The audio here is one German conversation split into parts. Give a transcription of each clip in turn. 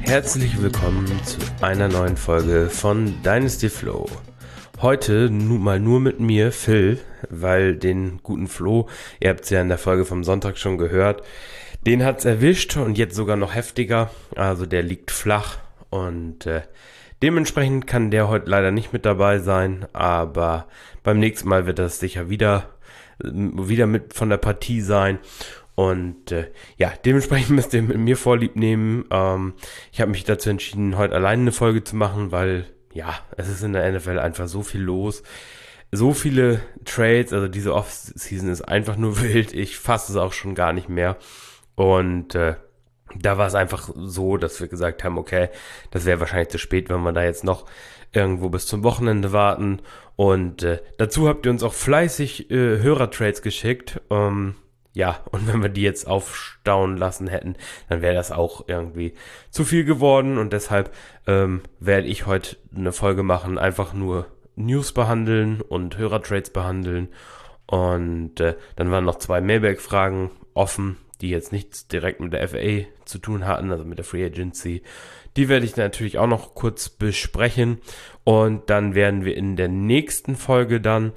Herzlich willkommen zu einer neuen Folge von Dynasty Flo. Heute mal nur mit mir, Phil, weil den guten Flo, ihr habt es ja in der Folge vom Sonntag schon gehört, den hat's erwischt und jetzt sogar noch heftiger, also der liegt flach und dementsprechend kann der heute leider nicht mit dabei sein, aber beim nächsten Mal wird das sicher wieder mit von der Partie sein. Und dementsprechend müsst ihr mit mir Vorlieb nehmen. Ich habe mich dazu entschieden, heute alleine eine Folge zu machen, weil es ist in der NFL einfach so viel los. So viele Trades, also diese Offseason ist einfach nur wild. Ich fasse es auch schon gar nicht mehr. Und da war es einfach so, dass wir gesagt haben, okay, das wäre wahrscheinlich zu spät, wenn wir da jetzt noch irgendwo bis zum Wochenende warten. Und dazu habt ihr uns auch fleißig Hörertrades geschickt. Und wenn wir die jetzt aufstauen lassen hätten, dann wäre das auch irgendwie zu viel geworden. Und deshalb werde ich heute eine Folge machen, einfach nur News behandeln und Hörertrades behandeln. Und dann waren noch 2 Mailbag-Fragen offen, die jetzt nichts direkt mit der FA zu tun hatten, also mit der Free Agency. Die werde ich natürlich auch noch kurz besprechen. Und dann werden wir in der nächsten Folge dann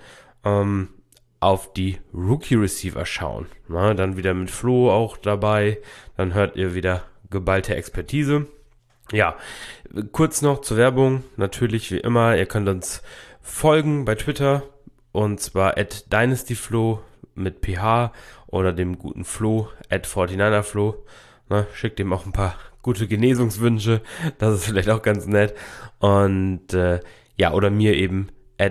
auf die Rookie-Receiver schauen. Na, dann wieder mit Flo auch dabei. Dann hört ihr wieder geballte Expertise. Ja, kurz noch zur Werbung. Natürlich wie immer, ihr könnt uns folgen bei Twitter. Und zwar @dynastyflo mit PH oder dem guten Flo @49erflo. Na, schickt ihm auch ein paar gute Genesungswünsche. Das ist vielleicht auch ganz nett. Und oder mir eben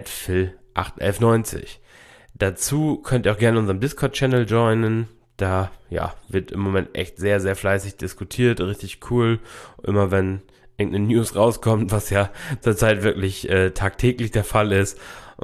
@phil81190. Dazu könnt ihr auch gerne unserem Discord-Channel joinen. Da wird im Moment echt sehr, sehr fleißig diskutiert. Richtig cool. Immer wenn irgendeine News rauskommt, was ja zurzeit wirklich tagtäglich der Fall ist.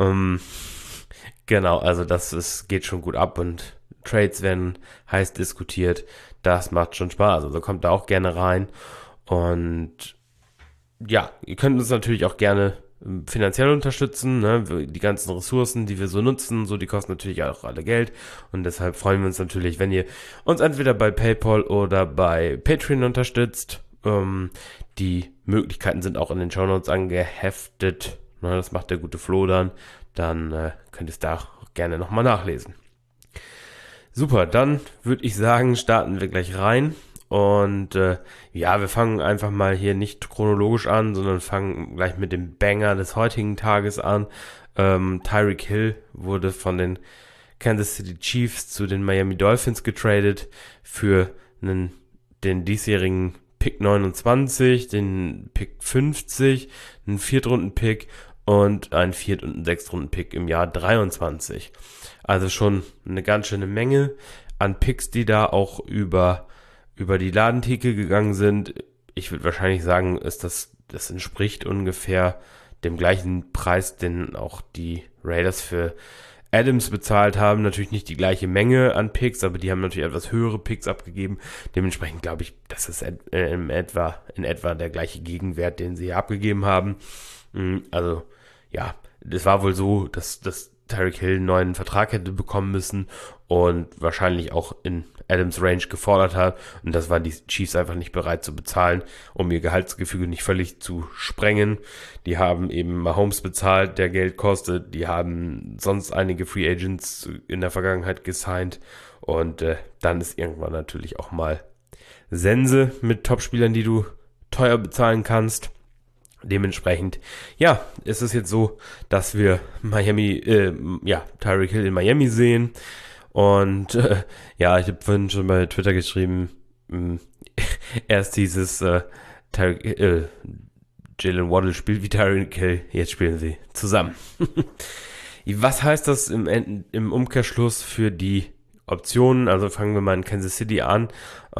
Also geht schon gut ab und Trades werden heiß diskutiert. Das macht schon Spaß. Also kommt da auch gerne rein. Und ihr könnt uns natürlich auch gerne finanziell unterstützen, ne? Die ganzen Ressourcen, die wir so nutzen, die kosten natürlich auch alle Geld und deshalb freuen wir uns natürlich, wenn ihr uns entweder bei PayPal oder bei Patreon unterstützt. Die Möglichkeiten sind auch in den Shownotes angeheftet, ne? Das macht der gute Flo dann könnt ihr es da auch gerne nochmal nachlesen. Super, dann würde ich sagen, starten wir gleich rein. Und wir fangen einfach mal hier nicht chronologisch an, sondern fangen gleich mit dem Banger des heutigen Tages an. Tyreek Hill wurde von den Kansas City Chiefs zu den Miami Dolphins getradet für den diesjährigen Pick 29, den Pick 50, einen Viertrunden-Pick und einen Viert- und einen Sechstrunden-Pick im Jahr 23. Also schon eine ganz schöne Menge an Picks, die da auch über die Ladentheke gegangen sind. Ich würde wahrscheinlich sagen, das entspricht ungefähr dem gleichen Preis, den auch die Raiders für Adams bezahlt haben. Natürlich nicht die gleiche Menge an Picks, aber die haben natürlich etwas höhere Picks abgegeben. Dementsprechend glaube ich, das ist in etwa der gleiche Gegenwert, den sie hier abgegeben haben. Also, das war wohl so, dass Tyreek Hill einen neuen Vertrag hätte bekommen müssen und wahrscheinlich auch in Adams Range gefordert hat. Und das waren die Chiefs einfach nicht bereit zu bezahlen, um ihr Gehaltsgefüge nicht völlig zu sprengen. Die haben eben Mahomes bezahlt, der Geld kostet. Die haben sonst einige Free Agents in der Vergangenheit gesigned. Und dann ist irgendwann natürlich auch mal Sense mit Topspielern, die du teuer bezahlen kannst. Dementsprechend, ist es jetzt so, dass wir Tyreek Hill in Miami sehen. Und ich habe vorhin schon bei Twitter geschrieben, erst hieß es, Jalen Waddle spielt wie Tyreek Hill, jetzt spielen sie zusammen. Was heißt das im Umkehrschluss für die Optionen? Also fangen wir mal in Kansas City an.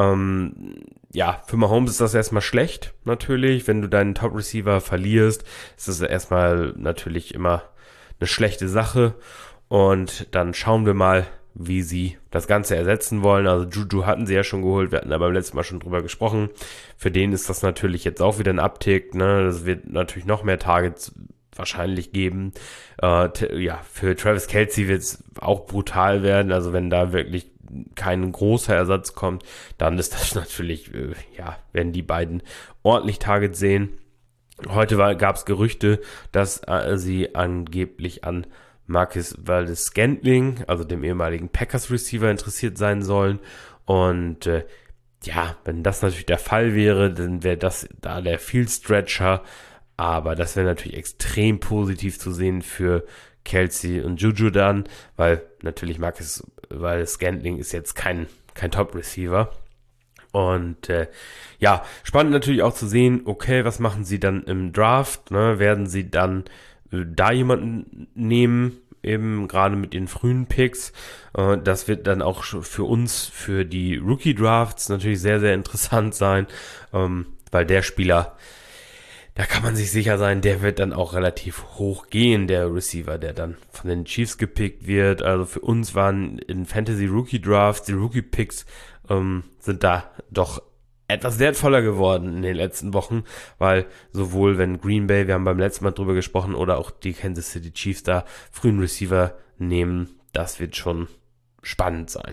Für Mahomes ist das erstmal schlecht, natürlich. Wenn du deinen Top-Receiver verlierst, ist das erstmal natürlich immer eine schlechte Sache. Und dann schauen wir mal, wie sie das Ganze ersetzen wollen. Also Juju hatten sie ja schon geholt, wir hatten da beim letzten Mal schon drüber gesprochen. Für den ist das natürlich jetzt auch wieder ein Uptick, ne? Das wird natürlich noch mehr Targets wahrscheinlich geben. Für Travis Kelce wird es auch brutal werden, also wenn da wirklich kein großer Ersatz kommt, dann ist das natürlich, werden die beiden ordentlich Targets sehen. Heute gab es Gerüchte, dass sie angeblich an Marquez Valdes-Scantling, also dem ehemaligen Packers-Receiver, interessiert sein sollen. Und wenn das natürlich der Fall wäre, dann wäre das da der Field-Stretcher. Aber das wäre natürlich extrem positiv zu sehen für Kelce und Juju dann, weil natürlich Marquez Valdes-Scantling ist jetzt kein Top-Receiver. Und spannend natürlich auch zu sehen, okay, was machen sie dann im Draft? Ne? Werden sie dann da jemanden nehmen, eben gerade mit den frühen Picks? Das wird dann auch für uns, für die Rookie-Drafts natürlich sehr, sehr interessant sein, weil der Spieler, da kann man sich sicher sein, der wird dann auch relativ hoch gehen, der Receiver, der dann von den Chiefs gepickt wird. Also für uns waren in Fantasy Rookie Drafts die Rookie Picks sind da doch etwas wertvoller geworden in den letzten Wochen, weil sowohl wenn Green Bay, wir haben beim letzten Mal drüber gesprochen, oder auch die Kansas City Chiefs da frühen Receiver nehmen, das wird schon spannend sein.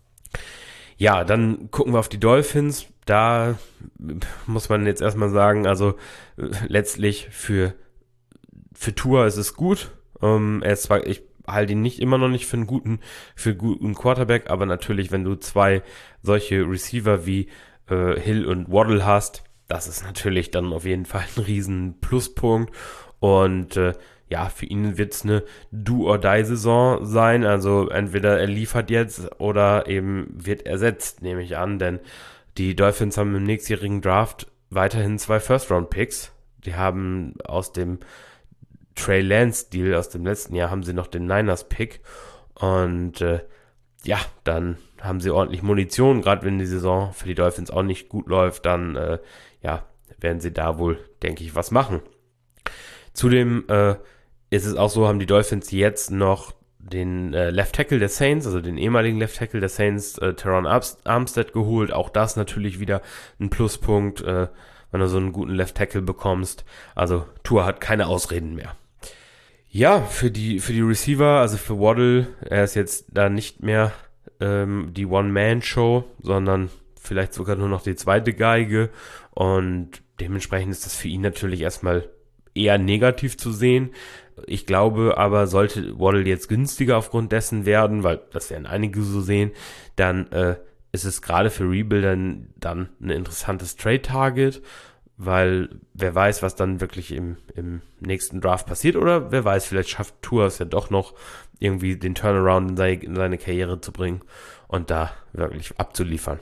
Ja, dann gucken wir auf die Dolphins. Da muss man jetzt erstmal sagen, also letztlich für Tua ist es gut. Er ist zwar, ich halte ihn immer noch nicht für einen guten Quarterback, aber natürlich, wenn du zwei solche Receiver wie Hill und Waddle hast, das ist natürlich dann auf jeden Fall ein riesen Pluspunkt. Und für ihn wird es eine Do-or-Die-Saison sein. Also entweder er liefert jetzt oder eben wird ersetzt, nehme ich an. Denn die Dolphins haben im nächstjährigen Draft weiterhin 2 First-Round-Picks. Die haben aus dem Trey Lance-Deal aus dem letzten Jahr haben sie noch den Niners-Pick. Und dann haben sie ordentlich Munition. Gerade wenn die Saison für die Dolphins auch nicht gut läuft, dann werden sie da wohl, denke ich, was machen. Zudem ist es auch so, haben die Dolphins jetzt noch den Left Tackle der Saints, also den ehemaligen Left Tackle der Saints, Teron Armstead geholt. Auch das natürlich wieder ein Pluspunkt, wenn du so einen guten Left Tackle bekommst. Also Tua hat keine Ausreden mehr. Ja, für die Receiver, also für Waddle, er ist jetzt da nicht mehr die One-Man-Show, sondern vielleicht sogar nur noch die zweite Geige. Und dementsprechend ist das für ihn natürlich erstmal eher negativ zu sehen. Ich glaube aber, sollte Waddle jetzt günstiger aufgrund dessen werden, weil das werden einige so sehen, dann ist es gerade für Rebuilder dann ein interessantes Trade-Target, weil wer weiß, was dann wirklich im nächsten Draft passiert, oder wer weiß, vielleicht schafft Tua es ja doch noch, irgendwie den Turnaround in seine Karriere zu bringen und da wirklich abzuliefern.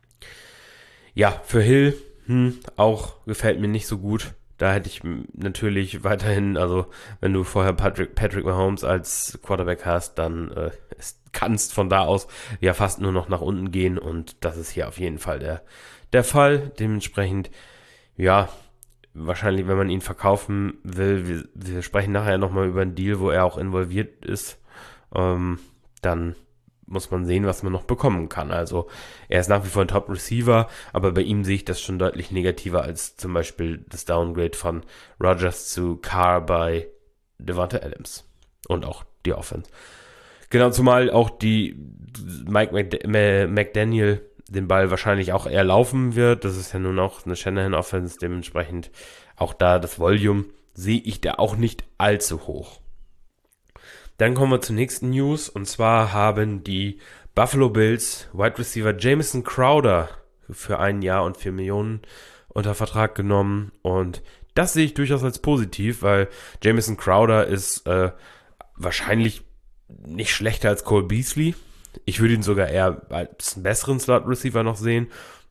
Ja, für Hill auch gefällt mir nicht so gut. Da hätte ich natürlich weiterhin, also wenn du vorher Patrick Mahomes als Quarterback hast, dann kannst von da aus ja fast nur noch nach unten gehen, und das ist hier auf jeden Fall der Fall. Dementsprechend, ja, wahrscheinlich, wenn man ihn verkaufen will, wir sprechen nachher nochmal über einen Deal, wo er auch involviert ist, dann muss man sehen, was man noch bekommen kann. Also er ist nach wie vor ein Top-Receiver, aber bei ihm sehe ich das schon deutlich negativer als zum Beispiel das Downgrade von Rodgers zu Carr bei Devonta Adams und auch die Offense. Genau, zumal auch die Mike McDaniel den Ball wahrscheinlich auch eher laufen wird. Das ist ja nun auch eine Shanahan-Offense, dementsprechend auch da das Volume sehe ich da auch nicht allzu hoch. Dann kommen wir zur nächsten News, und zwar haben die Buffalo Bills Wide Receiver Jamison Crowder für 1 Jahr und 4 Millionen unter Vertrag genommen, und das sehe ich durchaus als positiv, weil Jamison Crowder ist wahrscheinlich nicht schlechter als Cole Beasley. Ich würde ihn sogar eher als einen besseren Slot-Receiver noch sehen.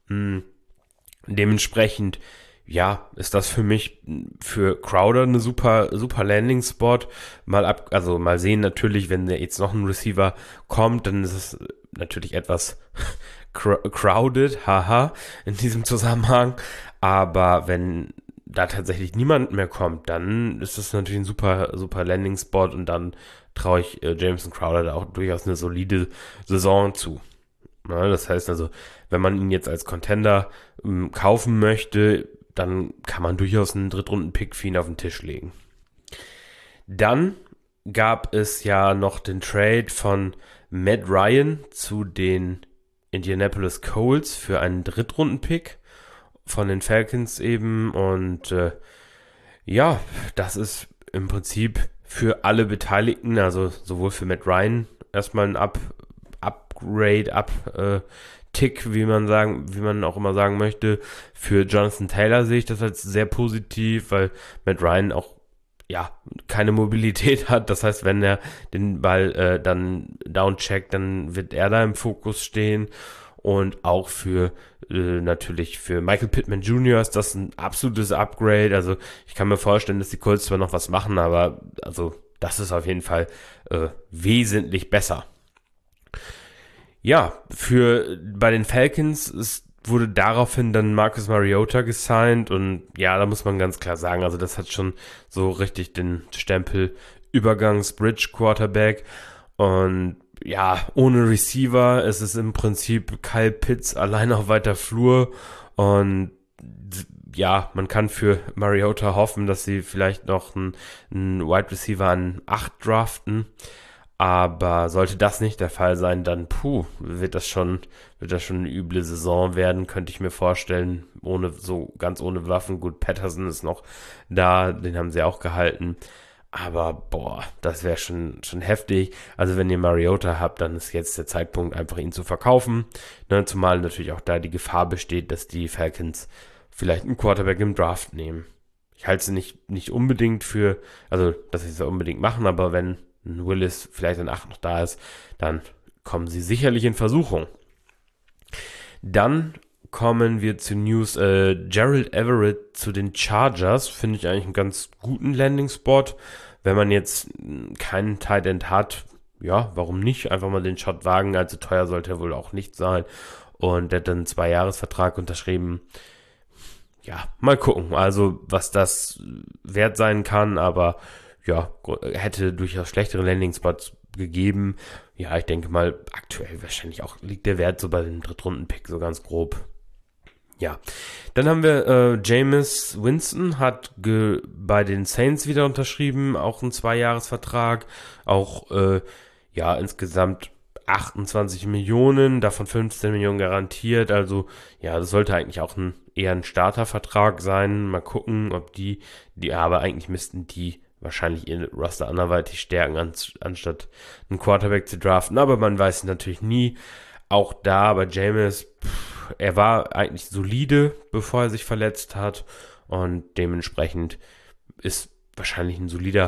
Dementsprechend, ja, ist das für mich für Crowder eine super Landing-Spot. Mal sehen natürlich, wenn jetzt noch ein Receiver kommt, dann ist es natürlich etwas crowded, haha, in diesem Zusammenhang. Aber wenn da tatsächlich niemand mehr kommt, dann ist das natürlich ein super Landing-Spot, und dann traue ich Jamison Crowder da auch durchaus eine solide Saison zu. Ja, das heißt also, wenn man ihn jetzt als Contender kaufen möchte, dann kann man durchaus einen Drittrunden-Pick für ihn auf den Tisch legen. Dann gab es ja noch den Trade von Matt Ryan zu den Indianapolis Colts für einen Drittrunden-Pick von den Falcons eben. Und ja, das ist im Prinzip für alle Beteiligten, also sowohl für Matt Ryan erstmal ein Tick, wie man auch immer sagen möchte. Für Jonathan Taylor sehe ich das als sehr positiv, weil Matt Ryan auch keine Mobilität hat. Das heißt, wenn er den Ball dann downcheckt, dann wird er da im Fokus stehen. Und auch natürlich für Michael Pittman Jr. ist das ein absolutes Upgrade. Also ich kann mir vorstellen, dass die Colts zwar noch was machen, aber also das ist auf jeden Fall wesentlich besser. Ja, bei den Falcons wurde daraufhin dann Marcus Mariota gesigned und ja, da muss man ganz klar sagen, also das hat schon so richtig den Stempel Übergangs-Bridge-Quarterback und ja, ohne Receiver, es ist im Prinzip Kyle Pitts allein auf weiter Flur und ja, man kann für Mariota hoffen, dass sie vielleicht noch einen Wide Receiver an 8 draften. Aber sollte das nicht der Fall sein, dann wird das schon eine üble Saison werden, könnte ich mir vorstellen, ganz ohne Waffen. Gut, Patterson ist noch da, den haben sie auch gehalten. Aber das wäre schon heftig. Also wenn ihr Mariota habt, dann ist jetzt der Zeitpunkt, einfach ihn zu verkaufen. Ne, zumal natürlich auch da die Gefahr besteht, dass die Falcons vielleicht einen Quarterback im Draft nehmen. Ich halte es nicht unbedingt dass sie es unbedingt machen, aber wenn Willis vielleicht in 8 noch da ist, dann kommen sie sicherlich in Versuchung. Dann kommen wir zu News. Gerald Everett zu den Chargers, finde ich eigentlich einen ganz guten Landing-Spot. Wenn man jetzt keinen Tight End hat, ja, warum nicht? Einfach mal den Shot wagen, allzu teuer sollte er wohl auch nicht sein. Und der hat dann einen 2-Jahres-Vertrag unterschrieben. Ja, mal gucken, also was das wert sein kann, aber ja, hätte durchaus schlechtere Landing-Spots gegeben. Ja, ich denke mal, aktuell wahrscheinlich auch liegt der Wert so bei dem Drittrunden-Pick so ganz grob. Ja, dann haben wir Jameis Winston hat bei den Saints wieder unterschrieben, auch einen 2-Jahres-Vertrag, auch insgesamt 28 Millionen, davon 15 Millionen garantiert, also ja, das sollte eigentlich auch eher ein Startervertrag sein. Mal gucken, ob aber eigentlich müssten die wahrscheinlich ihr Roster anderweitig stärken, anstatt einen Quarterback zu draften. Aber man weiß es natürlich nie. Auch da bei Jameis, er war eigentlich solide, bevor er sich verletzt hat. Und dementsprechend ist wahrscheinlich ein solider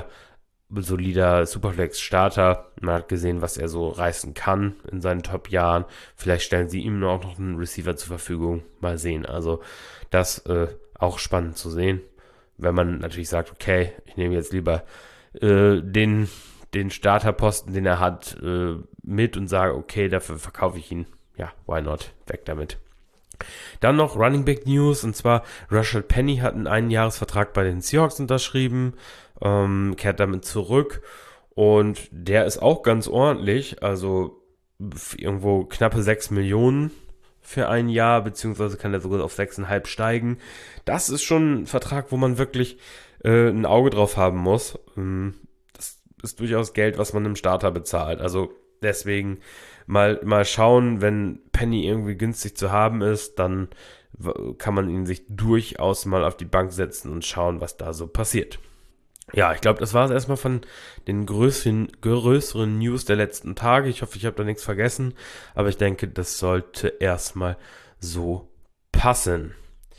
Superflex-Starter. Man hat gesehen, was er so reißen kann in seinen Top-Jahren. Vielleicht stellen sie ihm auch noch einen Receiver zur Verfügung. Mal sehen. Also das auch spannend zu sehen. Wenn man natürlich sagt, okay, ich nehme jetzt lieber den Starterposten, den er hat, mit und sage, okay, dafür verkaufe ich ihn. Ja, why not? Weg damit. Dann noch Running Back News, und zwar Rashad Penny hat einen 1-Jahres-Vertrag bei den Seahawks unterschrieben, kehrt damit zurück und der ist auch ganz ordentlich, also irgendwo knappe 6 Millionen für ein Jahr, beziehungsweise kann er sogar auf 6,5 steigen. Das ist schon ein Vertrag, wo man wirklich ein Auge drauf haben muss. Das ist durchaus Geld, was man im Starter bezahlt. Also deswegen mal schauen, wenn Penny irgendwie günstig zu haben ist, dann kann man ihn sich durchaus mal auf die Bank setzen und schauen, was da so passiert. Ja, ich glaube, das war es erstmal von den größeren News der letzten Tage. Ich hoffe, ich habe da nichts vergessen, aber ich denke, das sollte erstmal so passen.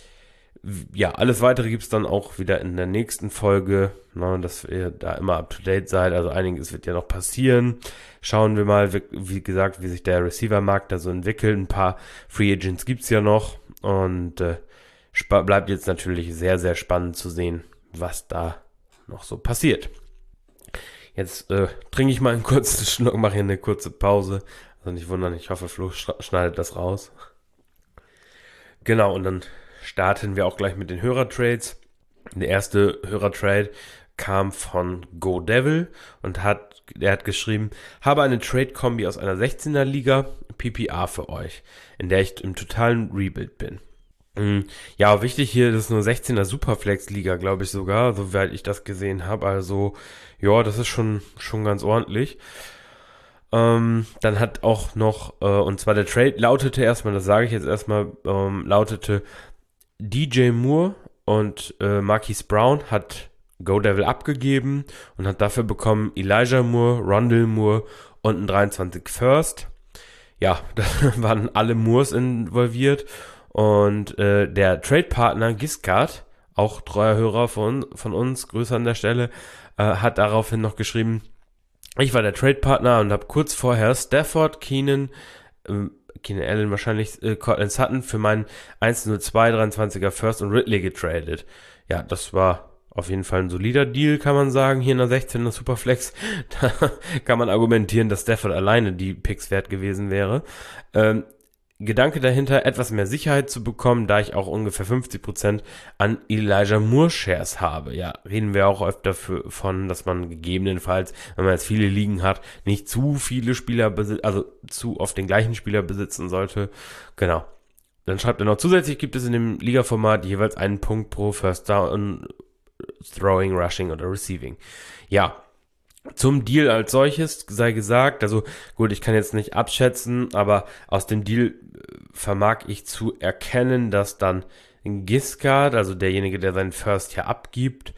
Ja, alles weitere gibt es dann auch wieder in der nächsten Folge, dass ihr da immer up to date seid. Also einiges wird ja noch passieren. Schauen wir mal, wie gesagt, wie sich der Receiver-Markt da so entwickelt. Ein paar Free Agents gibt es ja noch und bleibt jetzt natürlich sehr, sehr spannend zu sehen, was da noch so passiert. Jetzt trinke ich mal einen kurzen Schluck, mache hier eine kurze Pause. Also nicht wundern, ich hoffe, Flo schneidet das raus. Genau, und dann starten wir auch gleich mit den Hörertrades. Der erste Hörertrade kam von GoDevil und er hat geschrieben, habe eine Trade-Kombi aus einer 16er Liga, PPR für euch, in der ich im totalen Rebuild bin. Ja, wichtig hier, das ist nur 16er Superflex-Liga, glaube ich sogar, soweit ich das gesehen habe. Also, ja, das ist schon ganz ordentlich. Dann hat auch noch, und zwar der Trade lautete erstmal, das sage ich jetzt erstmal, lautete DJ Moore und Marquise Brown hat Go Devil abgegeben und hat dafür bekommen Elijah Moore, Rondale Moore und ein 23 First. Ja, da waren alle Moores involviert und der Trade-Partner Giscard, auch treuer Hörer von uns, Grüße an der Stelle, hat daraufhin noch geschrieben, ich war der Trade-Partner und habe kurz vorher Stafford, Keenan Allen wahrscheinlich, Cortland Sutton für meinen 102 23er First und Ridley getradet. Ja, das war auf jeden Fall ein solider Deal, kann man sagen, hier in der 16er Superflex. Da kann man argumentieren, dass Stafford alleine die Picks wert gewesen wäre. Gedanke dahinter, etwas mehr Sicherheit zu bekommen, da ich auch ungefähr 50% an Elijah Moore Shares habe. Ja, reden wir auch öfter von, dass man gegebenenfalls, wenn man jetzt viele Ligen hat, nicht zu viele Spieler zu oft den gleichen Spieler besitzen sollte. Genau. Dann schreibt er noch, zusätzlich gibt es in dem Liga-Format jeweils einen Punkt pro First Down, Throwing, Rushing oder Receiving. Ja, zum Deal als solches sei gesagt, also gut, ich kann jetzt nicht abschätzen, aber aus dem Deal vermag ich zu erkennen, dass dann Giscard, also derjenige, der seinen First hier abgibt,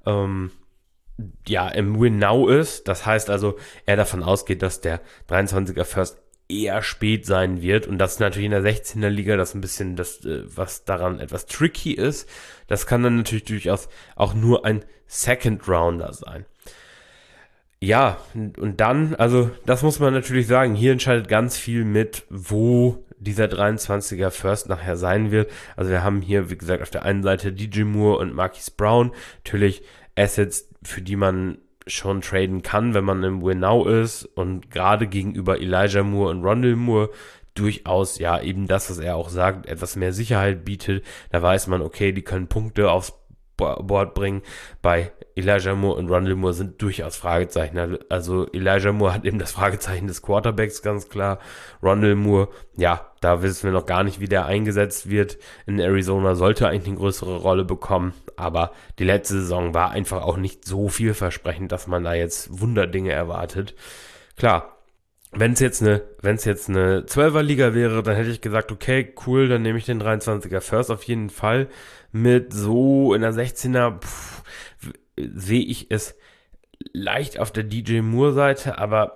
ja, im Win Now ist. Das heißt also, er davon ausgeht, dass der 23er First eher spät sein wird und das ist natürlich in der 16er Liga das ein bisschen das, was daran etwas tricky ist. Das kann dann natürlich durchaus auch nur ein Second Rounder sein. Ja, und dann, also das muss man natürlich sagen, hier entscheidet ganz viel mit, wo dieser 23er First nachher sein wird. Also wir haben hier, wie gesagt, auf der einen Seite DJ Moore und Marquise Brown, natürlich Assets, für die man schon traden kann, wenn man im Win Now ist und gerade gegenüber Elijah Moore und Rondale Moore durchaus, ja, eben das, was er auch sagt, etwas mehr Sicherheit bietet. Da weiß man, okay, die können Punkte aufs Board bringen. Bei Elijah Moore und Rondale Moore sind durchaus Fragezeichen. Also Elijah Moore hat eben das Fragezeichen des Quarterbacks, ganz klar. Rondale Moore, ja, da wissen wir noch gar nicht, wie der eingesetzt wird. In Arizona sollte eigentlich eine größere Rolle bekommen, aber die letzte Saison war einfach auch nicht so vielversprechend, dass man da jetzt Wunderdinge erwartet. Klar, wenn es jetzt eine 12er-Liga wäre, dann hätte ich gesagt, okay, cool, dann nehme ich den 23er First auf jeden Fall mit. So in der 16er sehe ich es leicht auf der DJ Moore-Seite, aber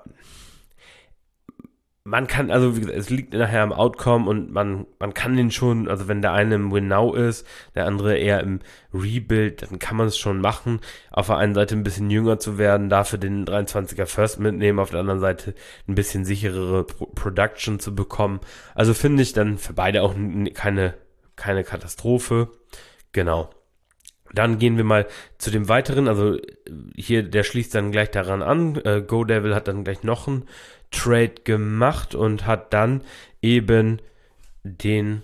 man kann, also wie gesagt, es liegt nachher am Outcome und man kann den schon, also wenn der eine im Win Now ist, der andere eher im Rebuild, dann kann man es schon machen. Auf der einen Seite ein bisschen jünger zu werden, dafür den 23er First mitnehmen, auf der anderen Seite ein bisschen sicherere Production zu bekommen. Also finde ich dann für beide auch keine Katastrophe. Genau. Dann gehen wir mal zu dem weiteren, also hier, der schließt dann gleich daran an. Go Devil hat dann gleich noch einen Trade gemacht und hat dann eben den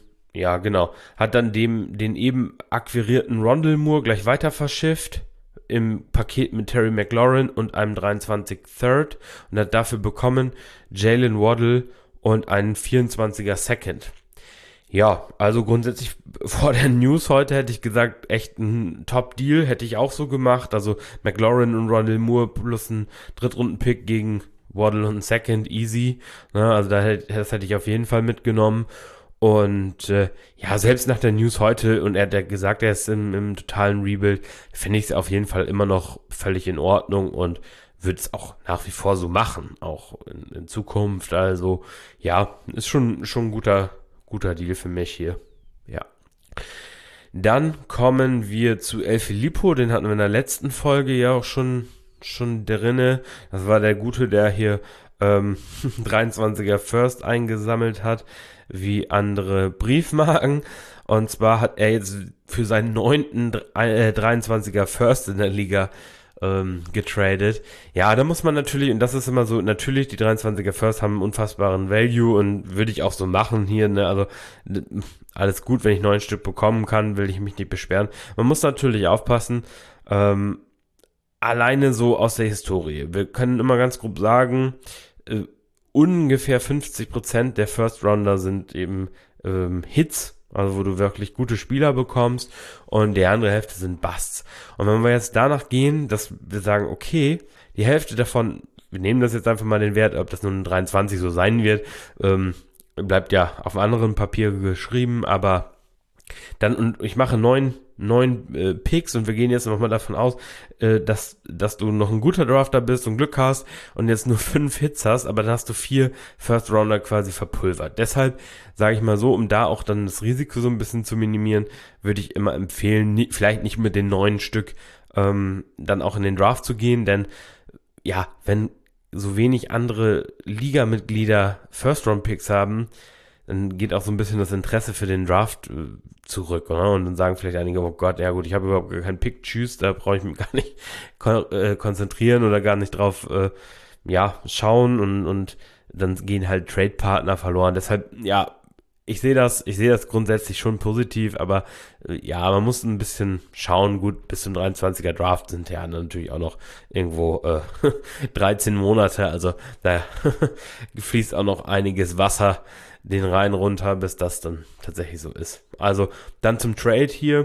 eben akquirierten Rondale Moore gleich weiter verschifft im Paket mit Terry McLaurin und einem 23 Third und hat dafür bekommen Jalen Waddle und einen 24er Second. Ja, also grundsätzlich vor der News heute hätte ich gesagt, echt ein Top-Deal, hätte ich auch so gemacht. Also McLaurin und Rondale Moore plus ein Drittrunden-Pick gegen Waddle und ein Second, easy. Ne, also das hätte ich auf jeden Fall mitgenommen. Und ja, selbst nach der News heute, und er hat ja gesagt, er ist im totalen Rebuild, finde ich es auf jeden Fall immer noch völlig in Ordnung und würde es auch nach wie vor so machen, auch in Zukunft. Also ja, ist schon ein guter Deal für mich hier. Ja. Dann kommen wir zu El Filippo, den hatten wir in der letzten Folge ja auch schon drinne. Das war der Gute, der hier 23er First eingesammelt hat, wie andere Briefmarken. Und zwar hat er jetzt für seinen 9. 23er First in der Liga getradet. Ja, da muss man natürlich, und das ist immer so, natürlich, die 23er First haben einen unfassbaren Value und würde ich auch so machen hier, ne, also alles gut, wenn ich 9 Stück bekommen kann, will ich mich nicht beschweren. Man muss natürlich aufpassen, alleine so aus der Historie. Wir können immer ganz grob sagen, ungefähr 50% der First Rounder sind eben Hits, also wo du wirklich gute Spieler bekommst und die andere Hälfte sind Busts. Und wenn wir jetzt danach gehen, dass wir sagen, okay, die Hälfte davon wir nehmen das jetzt einfach mal den Wert, ob das nun 23 so sein wird, bleibt ja auf einem anderen Papier geschrieben, aber dann, und ich mache neun Picks und wir gehen jetzt nochmal davon aus, dass du noch ein guter Drafter bist und Glück hast und jetzt nur 5 Hits hast, aber dann hast du 4 First Rounder quasi verpulvert. Deshalb sage ich mal so, um da auch dann das Risiko so ein bisschen zu minimieren, würde ich immer empfehlen, vielleicht nicht mit den 9 Stück dann auch in den Draft zu gehen, denn ja, wenn so wenig andere Liga-Mitglieder First-Round-Picks haben, dann geht auch so ein bisschen das Interesse für den Draft zurück, oder? Und dann sagen vielleicht einige, oh Gott, ja gut, ich habe überhaupt gar keinen Pick, tschüss, da brauche ich mich gar nicht konzentrieren oder gar nicht drauf schauen und dann gehen halt Trade-Partner verloren. Deshalb, ja, ich sehe das grundsätzlich schon positiv, aber ja, man muss ein bisschen schauen. Gut, bis zum 23er Draft sind ja natürlich auch noch irgendwo 13 Monate, also da fließt auch noch einiges Wasser den Rhein runter, bis das dann tatsächlich so ist. Also dann zum Trade hier.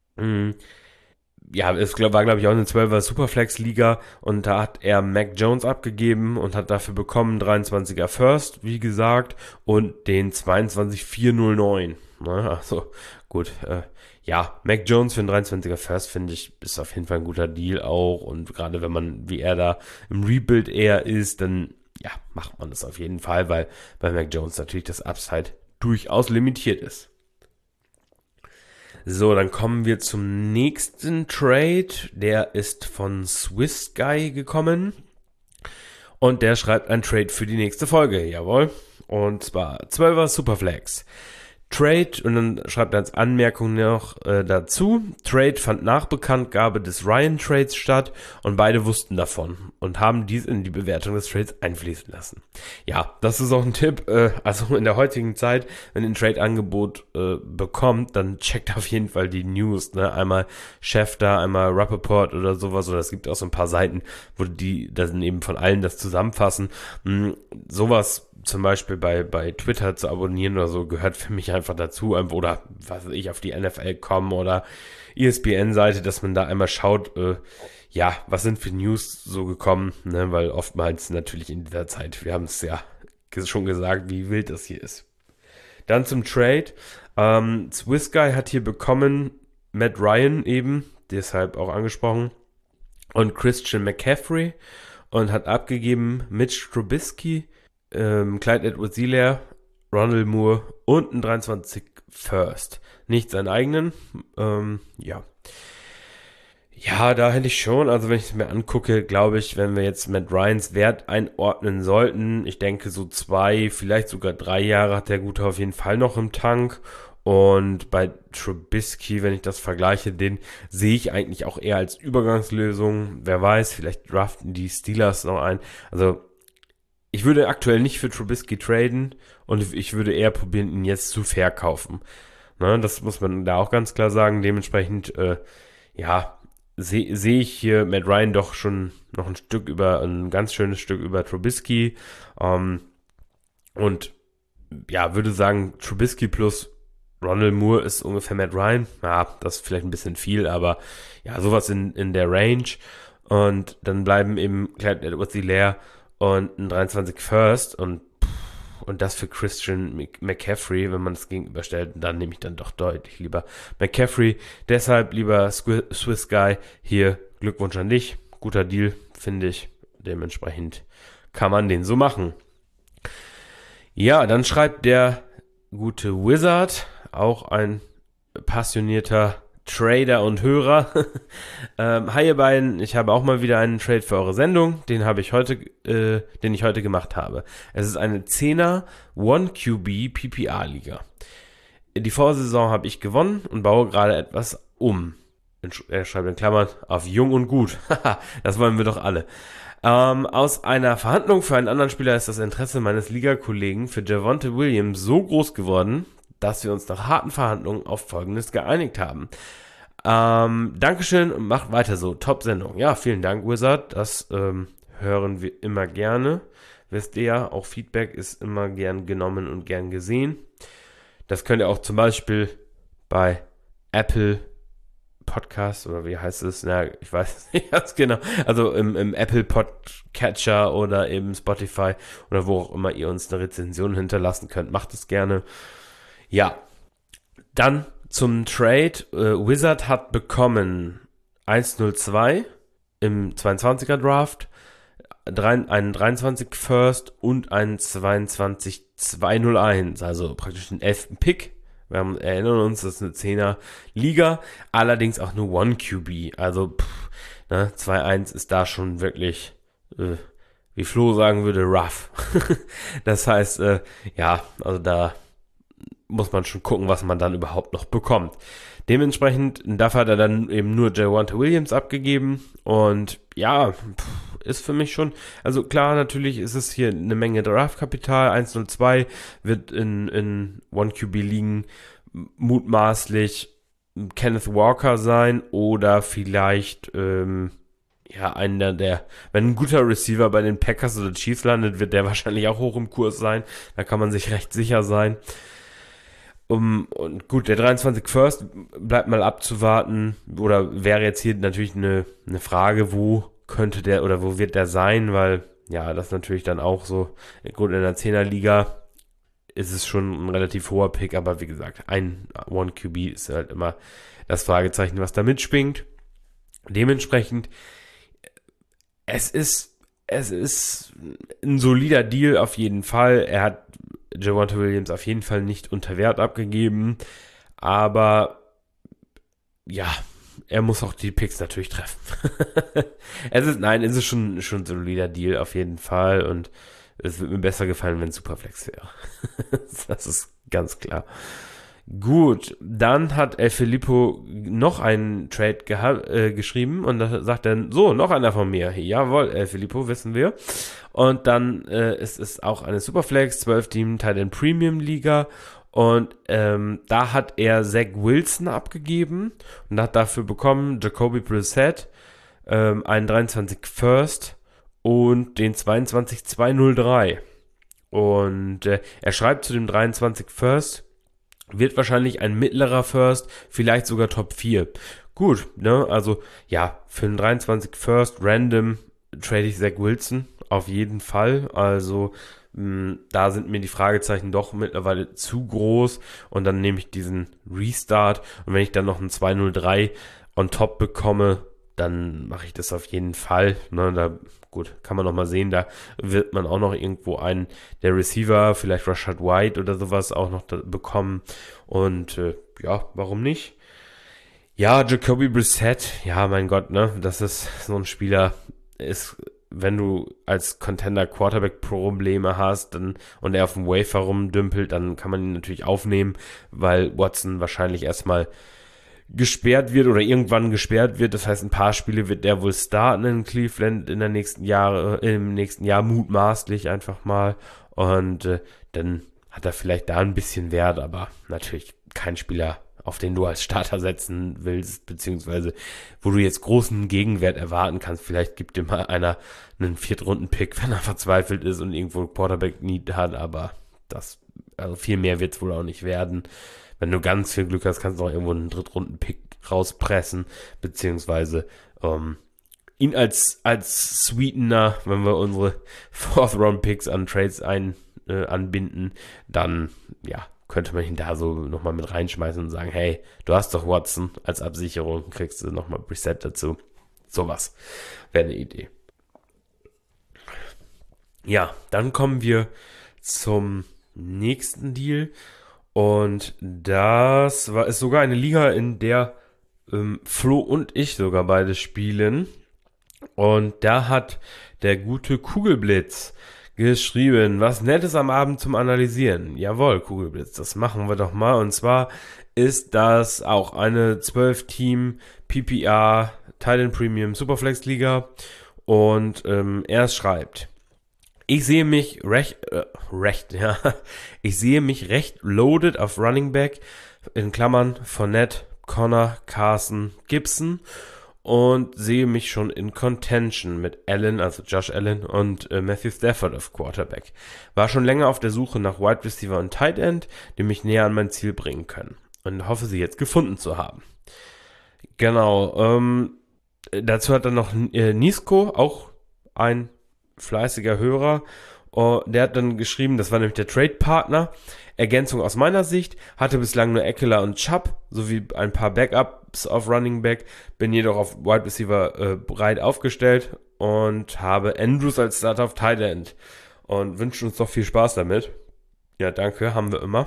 Ja, es war, glaube ich, auch eine 12er Superflex-Liga und da hat er Mac Jones abgegeben und hat dafür bekommen 23er First, wie gesagt, und den 22409. Also gut, ja, Mac Jones für einen 23er First, finde ich, ist auf jeden Fall ein guter Deal auch und gerade wenn man, wie er da im Rebuild eher ist, dann ja, macht man das auf jeden Fall, weil bei Mac Jones natürlich das Upside durchaus limitiert ist. So, dann kommen wir zum nächsten Trade. Der ist von Swiss Guy gekommen. Und der schreibt ein Trade für die nächste Folge, jawohl. Und zwar 12er Superflex. Trade, und dann schreibt er als Anmerkung noch dazu, Trade fand nach Bekanntgabe des Ryan-Trades statt und beide wussten davon und haben dies in die Bewertung des Trades einfließen lassen. Ja, das ist auch ein Tipp, also in der heutigen Zeit, wenn ihr ein Trade-Angebot bekommt, dann checkt auf jeden Fall die News, ne? Einmal Schefter, einmal Rappaport oder sowas, oder es gibt auch so ein paar Seiten, wo die dann eben von allen das zusammenfassen. Sowas zum Beispiel bei Twitter zu abonnieren oder so, gehört für mich einfach dazu, oder was weiß ich, auf die NFL.com oder ESPN-Seite, dass man da einmal schaut, was sind für News so gekommen, ne? Weil oftmals natürlich in dieser Zeit, wir haben es ja schon gesagt, wie wild das hier ist. Dann zum Trade, Swiss Guy hat hier bekommen Matt Ryan eben, deshalb auch angesprochen, und Christian McCaffrey und hat abgegeben Mitch Trubisky, Clyde Edwards-Helaire, Ronald Moore und ein 23 First. Nicht seinen eigenen. Ja, da hätte ich schon, also wenn ich es mir angucke, glaube ich, wenn wir jetzt Matt Ryans Wert einordnen sollten, ich denke so 2, vielleicht sogar 3 Jahre hat der Gute auf jeden Fall noch im Tank. Und bei Trubisky, wenn ich das vergleiche, den sehe ich eigentlich auch eher als Übergangslösung. Wer weiß, vielleicht draften die Steelers noch ein. Also ich würde aktuell nicht für Trubisky traden und ich würde eher probieren, ihn jetzt zu verkaufen. Ne, das muss man da auch ganz klar sagen. Dementsprechend, sehe ich hier Matt Ryan doch schon noch ein ganz schönes Stück über Trubisky. Und ja, würde sagen, Trubisky plus Ronald Moore ist ungefähr Matt Ryan. Ja, das ist vielleicht ein bisschen viel, aber ja, sowas in der Range. Und dann bleiben eben Clyde Edwards-Helaire und ein 23 First und das für Christian McCaffrey, wenn man es gegenüberstellt, dann nehme ich dann doch deutlich lieber McCaffrey. Deshalb lieber Swiss Guy, hier Glückwunsch an dich. Guter Deal, finde ich. Dementsprechend kann man den so machen. Ja, dann schreibt der gute Wizard, auch ein passionierter Trader und Hörer. Hi ihr beiden, ich habe auch mal wieder einen Trade für eure Sendung, den ich heute gemacht habe. Es ist eine 10er 1QB PPR Liga. Die Vorsaison habe ich gewonnen und baue gerade etwas um. Er schreibt in Klammern auf jung und gut. Das wollen wir doch alle. Aus einer Verhandlung für einen anderen Spieler ist das Interesse meines Ligakollegen für Javonte Williams so groß geworden, dass wir uns nach harten Verhandlungen auf Folgendes geeinigt haben. Dankeschön und macht weiter so. Top-Sendung. Ja, vielen Dank, Wizard. Das hören wir immer gerne. Wisst ihr ja, auch Feedback ist immer gern genommen und gern gesehen. Das könnt ihr auch zum Beispiel bei Apple Podcast oder wie heißt es? Na, ich weiß es nicht ganz genau. Also im Apple Podcatcher oder im Spotify oder wo auch immer ihr uns eine Rezension hinterlassen könnt, macht es gerne. Ja, dann zum Trade. Wizard hat bekommen 102 im 22er Draft, einen 23 First und einen 22 201, also praktisch den 11. Pick. Wir erinnern uns, das ist eine 10er Liga, allerdings auch nur One QB. Also 2-1 ist da schon wirklich, wie Flo sagen würde, rough. Das heißt, also da muss man schon gucken, was man dann überhaupt noch bekommt. Dementsprechend, dafür hat er dann eben nur Javonte Williams abgegeben und ja, ist für mich schon, also klar, natürlich ist es hier eine Menge Draftkapital, 102 wird in One-QB liegen mutmaßlich Kenneth Walker sein oder vielleicht, einer der, wenn ein guter Receiver bei den Packers oder Chiefs landet, wird der wahrscheinlich auch hoch im Kurs sein, da kann man sich recht sicher sein. Und gut, der 23 First bleibt mal abzuwarten, oder wäre jetzt hier natürlich eine Frage, wo könnte der oder wo wird der sein, weil ja, das natürlich dann auch so, gut, in der 10er Liga ist es schon ein relativ hoher Pick, aber wie gesagt, ein One-QB ist halt immer das Fragezeichen, was da mitschwingt. Dementsprechend, es ist ein solider Deal auf jeden Fall. Er hat Javonte Williams auf jeden Fall nicht unter Wert abgegeben, aber ja, er muss auch die Picks natürlich treffen. Es ist schon ein solider Deal auf jeden Fall und es würde mir besser gefallen, wenn es Superflex wäre. Das ist ganz klar. Gut, dann hat El Filippo noch einen Trade geschrieben und da sagt er, so, noch einer von mir. Jawohl, El Filippo, wissen wir. Und dann ist es auch eine Superflex, 12-Team Tight End Premium Liga und da hat er Zach Wilson abgegeben und hat dafür bekommen Jacoby Brissett, einen 23 First und den 22 203. Und er schreibt zu dem 23 First, wird wahrscheinlich ein mittlerer First, vielleicht sogar Top 4. Gut, ne, also ja, für einen 23 First random trade ich Zach Wilson, auf jeden Fall. Also da sind mir die Fragezeichen doch mittlerweile zu groß und dann nehme ich diesen Restart und wenn ich dann noch einen 203 on top bekomme, dann mache ich das auf jeden Fall. Ne, da gut, kann man noch mal sehen, da wird man auch noch irgendwo einen der Receiver, vielleicht Rashad White oder sowas auch noch bekommen und ja, warum nicht? Ja, Jacoby Brissett, ja, mein Gott, ne, das ist so ein Spieler, ist, wenn du als Contender Quarterback Probleme hast und er auf dem Wafer rumdümpelt, dann kann man ihn natürlich aufnehmen, weil Watson wahrscheinlich erstmal gesperrt wird oder irgendwann gesperrt wird. Das heißt, ein paar Spiele wird der wohl starten in Cleveland im nächsten Jahr mutmaßlich einfach mal. Und dann hat er vielleicht da ein bisschen Wert, aber natürlich kein Spieler, auf den du als Starter setzen willst, beziehungsweise wo du jetzt großen Gegenwert erwarten kannst. Vielleicht gibt dir mal einer einen Viertrunden-Pick, wenn er verzweifelt ist und irgendwo Quarterback-Need hat, aber also viel mehr wird es wohl auch nicht werden. Wenn du ganz viel Glück hast, kannst du auch irgendwo einen Drittrunden-Pick rauspressen, beziehungsweise ihn als Sweetener, wenn wir unsere Fourth-Round-Picks an Trades anbinden, dann ja, könnte man ihn da so nochmal mit reinschmeißen und sagen, hey, du hast doch Watson als Absicherung, kriegst du nochmal Brissett dazu. Sowas wäre eine Idee. Ja, dann kommen wir zum nächsten Deal. Und das ist sogar eine Liga, in der Flo und ich sogar beide spielen. Und da hat der gute Kugelblitz geschrieben, was Nettes am Abend zum Analysieren. Jawohl, Kugelblitz, das machen wir doch mal. Und zwar ist das auch eine 12-Team PPR Tight End Premium Superflex Liga. Und er schreibt, ich sehe mich ich sehe mich recht loaded auf Running Back, in Klammern Fournette, Connor, Carson, Gibson und sehe mich schon in Contention mit Allen, also Josh Allen und Matthew Stafford auf Quarterback. War schon länger auf der Suche nach Wide Receiver und Tight End, die mich näher an mein Ziel bringen können und hoffe, sie jetzt gefunden zu haben. Genau. Dazu hat dann noch Nisko, auch ein fleißiger Hörer. Der hat dann geschrieben, das war nämlich der Trade-Partner. Ergänzung aus meiner Sicht, hatte bislang nur Eckler und Chubb sowie ein paar Backups auf Running Back, bin jedoch auf Wide Receiver breit aufgestellt und habe Andrews als Starter auf Tight End und wünschen uns doch viel Spaß damit. Ja, danke, haben wir immer.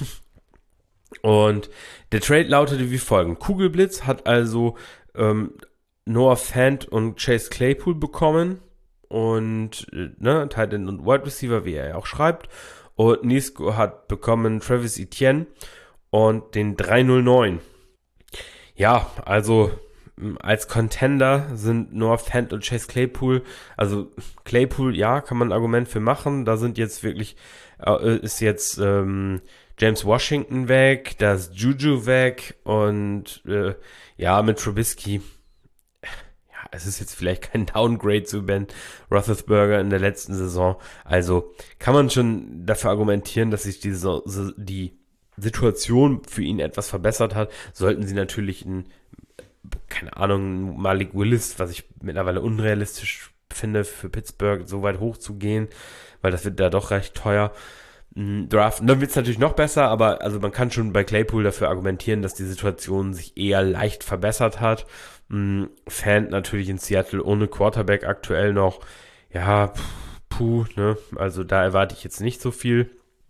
Und der Trade lautete wie folgt. Kugelblitz hat also Noah Fant und Chase Claypool bekommen und Tight End und Wide Receiver, wie er ja auch schreibt. Und Nisko hat bekommen Travis Etienne und den 309. Ja, also als Contender sind Noah Fant und Chase Claypool. Also Claypool, ja, kann man ein Argument für machen. Da sind jetzt wirklich, ist jetzt James Washington weg, da ist Juju weg und ja, mit Trubisky. Ja, es ist jetzt vielleicht kein Downgrade zu Ben Roethlisberger in der letzten Saison. Also kann man schon dafür argumentieren, dass sich die Situation für ihn etwas verbessert hat. Sollten sie natürlich keine Ahnung, Malik Willis, was ich mittlerweile unrealistisch finde, für Pittsburgh so weit hoch zu gehen, weil das wird da doch recht teuer. Draften, dann wird es natürlich noch besser, aber also man kann schon bei Claypool dafür argumentieren, dass die Situation sich eher leicht verbessert hat. Fan natürlich in Seattle ohne Quarterback aktuell noch. Ja, ne? Also da erwarte ich jetzt nicht so viel.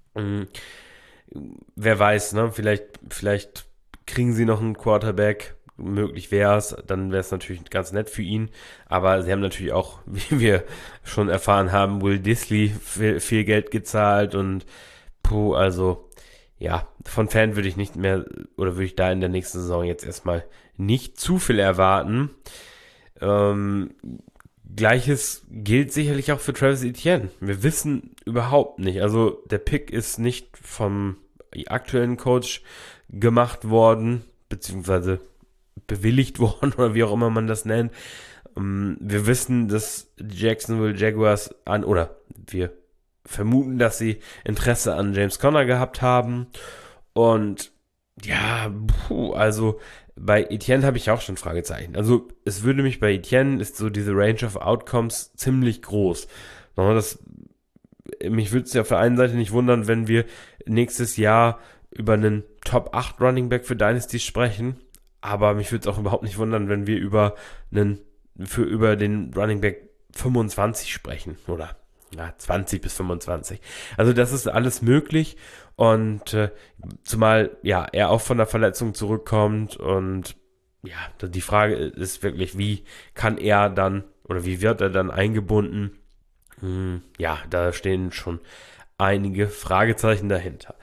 Wer weiß, ne? Vielleicht kriegen sie noch einen Quarterback. Möglich wäre es, dann wäre es natürlich ganz nett für ihn. Aber sie haben natürlich auch, wie wir schon erfahren haben, Will Disley viel Geld gezahlt und also ja, von Fan würde ich nicht mehr, oder würde ich da in der nächsten Saison jetzt erstmal nicht zu viel erwarten. Gleiches gilt sicherlich auch für Travis Etienne. Wir wissen überhaupt nicht. Also der Pick ist nicht vom aktuellen Coach gemacht worden, beziehungsweise bewilligt worden oder wie auch immer man das nennt. Wir wissen, dass die Jacksonville Jaguars oder wir vermuten, dass sie Interesse an James Conner gehabt haben. Und ja, also bei Etienne habe ich auch schon Fragezeichen. Also es würde mich bei Etienne, ist so diese Range of Outcomes ziemlich groß. Mich würde es ja auf der einen Seite nicht wundern, wenn wir nächstes Jahr über einen Top 8 Running Back für Dynasty sprechen. Aber mich würde es auch überhaupt nicht wundern, wenn wir über den Running Back 25 sprechen. Oder 20 bis 25. Also das ist alles möglich. Und zumal ja er auch von der Verletzung zurückkommt. Und ja, die Frage ist wirklich, wie kann er dann oder wie wird er dann eingebunden? Ja, da stehen schon einige Fragezeichen dahinter.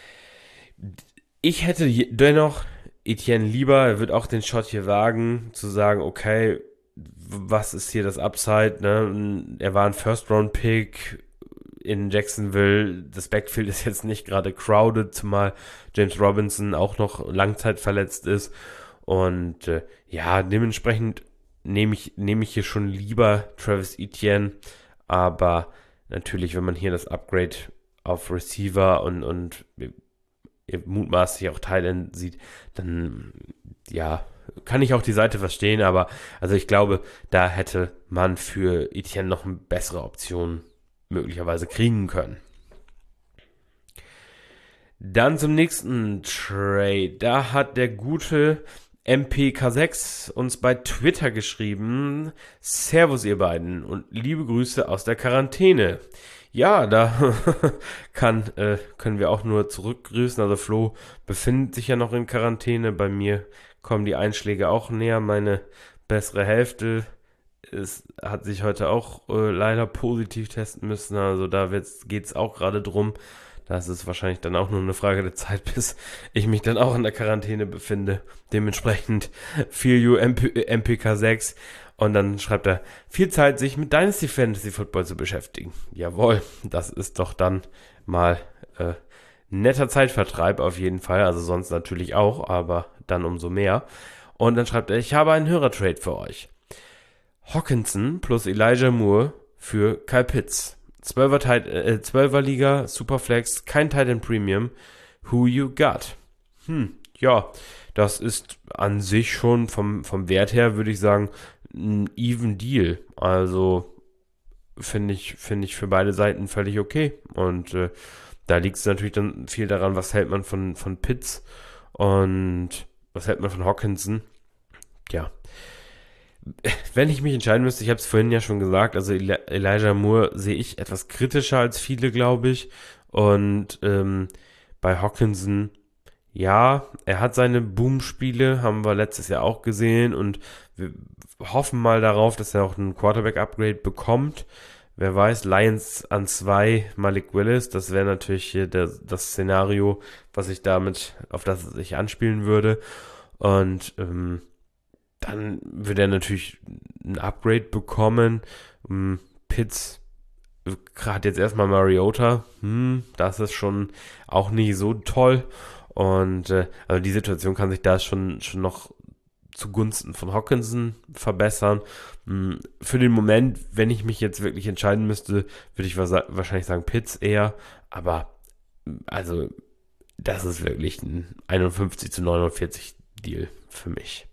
Ich hätte dennoch Etienne lieber, er wird auch den Shot hier wagen, zu sagen, okay, was ist hier das Upside, ne? Er war ein First-Round-Pick in Jacksonville, das Backfield ist jetzt nicht gerade crowded, zumal James Robinson auch noch langzeitverletzt ist und ja, dementsprechend nehme ich hier schon lieber Travis Etienne, aber natürlich, wenn man hier das Upgrade auf Receiver und mutmaßlich auch Tight End sieht, dann ja, kann ich auch die Seite verstehen, aber also ich glaube, da hätte man für Etienne noch eine bessere Option möglicherweise kriegen können. Dann zum nächsten Trade. Da hat der gute MPK6 uns bei Twitter geschrieben: Servus ihr beiden und liebe Grüße aus der Quarantäne. Ja, da können wir auch nur zurückgrüßen. Also Flo befindet sich ja noch in Quarantäne. Bei mir kommen die Einschläge auch näher. Meine bessere Hälfte hat sich heute auch leider positiv testen müssen. Also da geht's auch gerade drum. Das ist wahrscheinlich dann auch nur eine Frage der Zeit, bis ich mich dann auch in der Quarantäne befinde. Dementsprechend feel you MPK6. Und dann schreibt er, viel Zeit, sich mit Dynasty Fantasy Football zu beschäftigen. Jawohl, das ist doch dann mal netter Zeitvertreib auf jeden Fall. Also sonst natürlich auch, aber dann umso mehr. Und dann schreibt er, ich habe einen Hörertrade für euch. Hockenson plus Elijah Moore für Kyle Pitts. 12er Liga, Superflex, kein Tight End Premium. Who you got? Ja, das ist an sich schon vom Wert her, würde ich sagen, ein even Deal. Also finde ich für beide Seiten völlig okay. Und da liegt es natürlich dann viel daran, was hält man von Pitts und was hält man von Hockenson. Ja, wenn ich mich entscheiden müsste, ich habe es vorhin ja schon gesagt, also Elijah Moore sehe ich etwas kritischer als viele, glaube ich. Und bei Hockenson, ja, er hat seine Boom-Spiele, haben wir letztes Jahr auch gesehen. Und wir hoffen mal darauf, dass er auch ein Quarterback-Upgrade bekommt. Wer weiß, Lions an 2, Malik Willis, das wäre natürlich hier das Szenario, auf das ich anspielen würde. Und dann würde er natürlich ein Upgrade bekommen. Pitts hat jetzt erstmal Mariota. Das ist schon auch nicht so toll. Und also die Situation kann sich da schon noch zugunsten von Hockenson verbessern. Für den Moment, wenn ich mich jetzt wirklich entscheiden müsste, würde ich wahrscheinlich sagen Pitts eher. Aber also das ist wirklich ein 51-49 Deal für mich.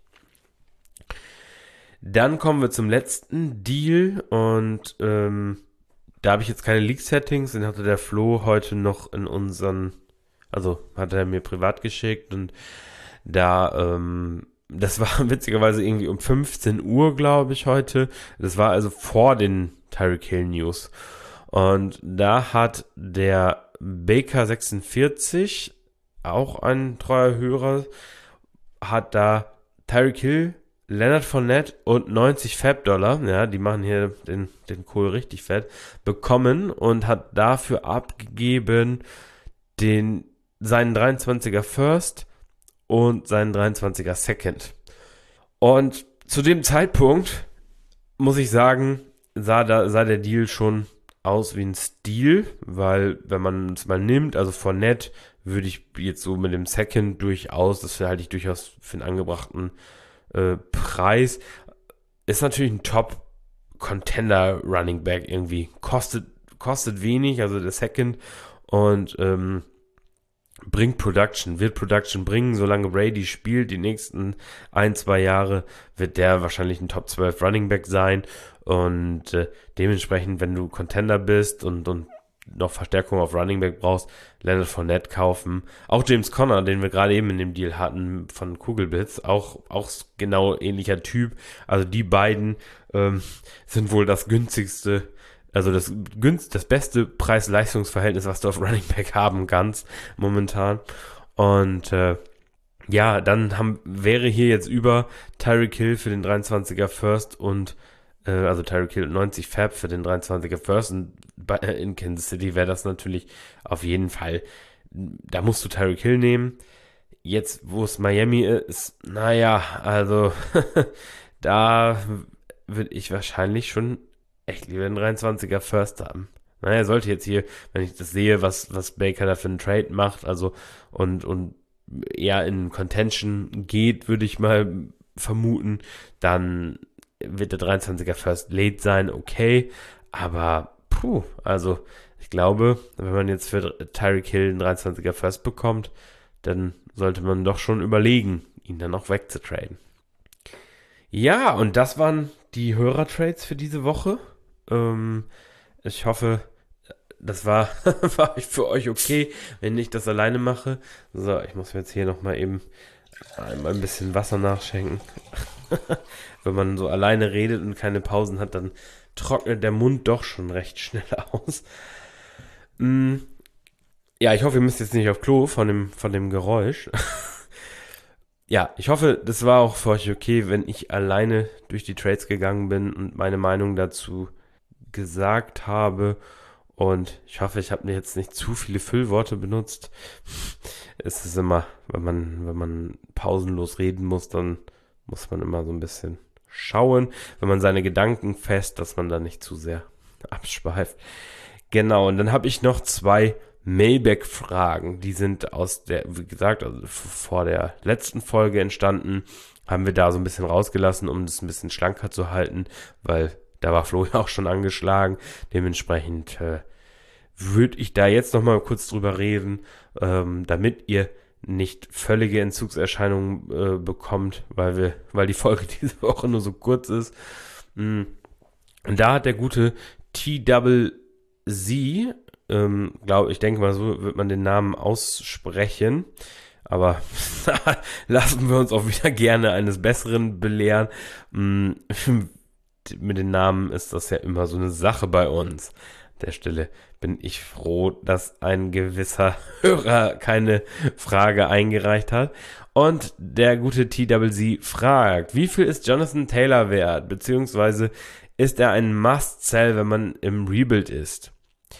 Dann kommen wir zum letzten Deal und da habe ich jetzt keine League-Settings, den hatte der Flo heute noch also hat er mir privat geschickt und da, das war witzigerweise irgendwie um 15 Uhr, glaube ich, heute. Das war also vor den Tyreek Hill News. Und da hat der Baker 46, auch ein treuer Hörer, hat da Tyreek Hill, Leonard Fournette und 90 Fab-Dollar, ja, die machen hier den Kohl richtig fett, bekommen und hat dafür abgegeben seinen 23er First und seinen 23er Second. Und zu dem Zeitpunkt, muss ich sagen, sah der Deal schon aus wie ein Steal, weil wenn man es mal nimmt, also Fournette würde ich jetzt so mit dem Second durchaus, das halte ich durchaus für einen angebrachten Preis. Ist natürlich ein Top-Contender Running Back irgendwie. Kostet wenig, also der Second und wird Production bringen, solange Brady spielt, die nächsten 1-2 Jahre wird der wahrscheinlich ein Top 12 Running Back sein und dementsprechend, wenn du Contender bist und noch Verstärkung auf Running Back brauchst, Leonard Fournette kaufen. Auch James Conner, den wir gerade eben in dem Deal hatten von Kugelblitz, auch genau ähnlicher Typ. Also die beiden sind wohl das günstigste, also das beste Preis-Leistungs-Verhältnis, was du auf Running Back haben kannst momentan. Und ja, dann wäre hier jetzt über Tyreek Hill für den 23er First und also Tyreek Hill 90 Fab für den 23er First und in Kansas City wäre das natürlich auf jeden Fall, da musst du Tyreek Hill nehmen. Jetzt, wo es Miami ist, naja, also da würde ich wahrscheinlich schon echt lieber den 23er First haben. Naja, er sollte jetzt hier, wenn ich das sehe, was Baker da für einen Trade macht, also und eher in Contention geht, würde ich mal vermuten, dann wird der 23er First late sein, okay, aber also ich glaube, wenn man jetzt für Tyreek Hill einen 23er First bekommt, dann sollte man doch schon überlegen, ihn dann auch wegzutraden. Ja, und das waren die Hörertrades für diese Woche. Ich hoffe, das war für euch okay, wenn ich das alleine mache. So, ich muss mir jetzt hier nochmal eben einmal ein bisschen Wasser nachschenken. Wenn man so alleine redet und keine Pausen hat, dann trocknet der Mund doch schon recht schnell aus. Ja, ich hoffe, ihr müsst jetzt nicht auf Klo von dem Geräusch. Ja, ich hoffe, das war auch für euch okay, wenn ich alleine durch die Trades gegangen bin und meine Meinung dazu gesagt habe. Und ich hoffe, ich habe mir jetzt nicht zu viele Füllworte benutzt. Es ist immer, wenn man pausenlos reden muss, dann muss man immer so ein bisschen schauen, wenn man seine Gedanken fasst, dass man da nicht zu sehr abschweift. Genau, und dann habe ich noch 2 Mailback-Fragen. Die sind wie gesagt, also vor der letzten Folge entstanden. Haben wir da so ein bisschen rausgelassen, um das ein bisschen schlanker zu halten, weil da war Flo ja auch schon angeschlagen. Dementsprechend würde ich da jetzt nochmal kurz drüber reden, damit ihr nicht völlige Entzugserscheinungen bekommt, weil die Folge diese Woche nur so kurz ist. Und da hat der gute TZZ, ich denke mal, so wird man den Namen aussprechen. Aber lassen wir uns auch wieder gerne eines Besseren belehren. Mit den Namen ist das ja immer so eine Sache bei uns. An der Stelle bin ich froh, dass ein gewisser Hörer keine Frage eingereicht hat. Und der gute TZZ fragt, wie viel ist Jonathan Taylor wert? Beziehungsweise ist er ein Must-Sell, wenn man im Rebuild ist?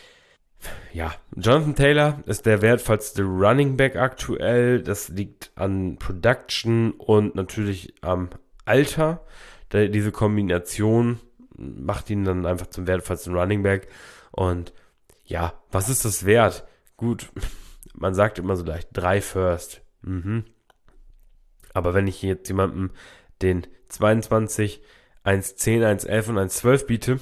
Ja, Jonathan Taylor ist der wertvollste Running Back aktuell. Das liegt an Production und natürlich am Alter. Diese Kombination macht ihn dann einfach zum wertvollsten Running Back. Und ja, was ist das wert? Gut, man sagt immer so leicht 3 First. Aber wenn ich jetzt jemandem den 22, 1,10, 1,11 und 1,12 biete,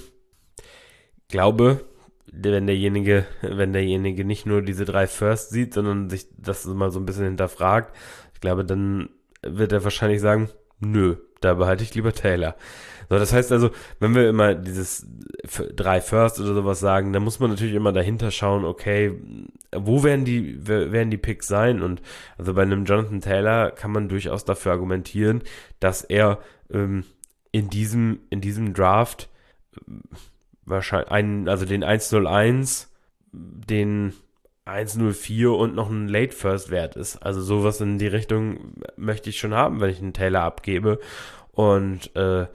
glaube, wenn derjenige nicht nur diese 3 First sieht, sondern sich das mal so ein bisschen hinterfragt, ich glaube, dann wird er wahrscheinlich sagen, nö, da behalte ich lieber Taylor. So, das heißt also, wenn wir immer dieses 3 First oder sowas sagen, dann muss man natürlich immer dahinter schauen, okay, wo werden die Picks sein? Und also bei einem Jonathan Taylor kann man durchaus dafür argumentieren, dass er in diesem Draft wahrscheinlich also den 101, den 104 und noch ein Late First wert ist. Also sowas in die Richtung möchte ich schon haben, wenn ich einen Taylor abgebe. Und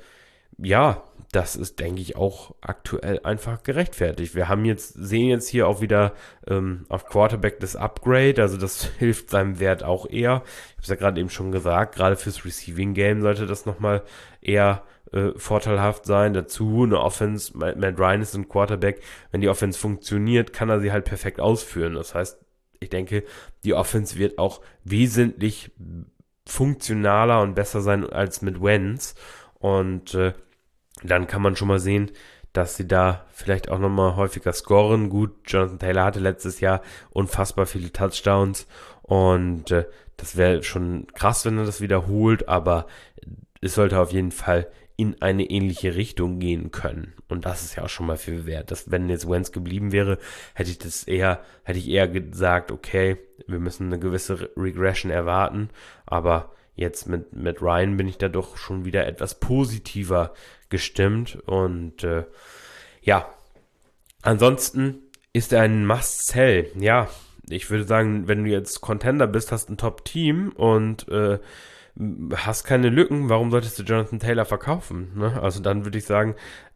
ja, das ist, denke ich, auch aktuell einfach gerechtfertigt. Wir sehen jetzt hier auch wieder auf Quarterback das Upgrade, also das hilft seinem Wert auch eher. Ich habe es ja gerade eben schon gesagt, gerade fürs Receiving Game sollte das nochmal eher vorteilhaft sein. Dazu eine Offense, Matt Ryan ist ein Quarterback, wenn die Offense funktioniert, kann er sie halt perfekt ausführen. Das heißt, ich denke, die Offense wird auch wesentlich funktionaler und besser sein als mit Wentz. Und dann kann man schon mal sehen, dass sie da vielleicht auch nochmal häufiger scoren. Gut, Jonathan Taylor hatte letztes Jahr unfassbar viele Touchdowns und das wäre schon krass, wenn er das wiederholt, aber es sollte auf jeden Fall in eine ähnliche Richtung gehen können. Und das ist ja auch schon mal viel wert. Wenn jetzt Wentz geblieben wäre, hätte ich eher gesagt, okay, wir müssen eine gewisse Regression erwarten, aber jetzt mit Ryan bin ich da doch schon wieder etwas positiver gestimmt und ja, ansonsten ist er ein Must-Sell. Ja, ich würde sagen, wenn du jetzt Contender bist, hast ein Top-Team und hast keine Lücken, warum solltest du Jonathan Taylor verkaufen? Ne? Also dann würde ich sagen,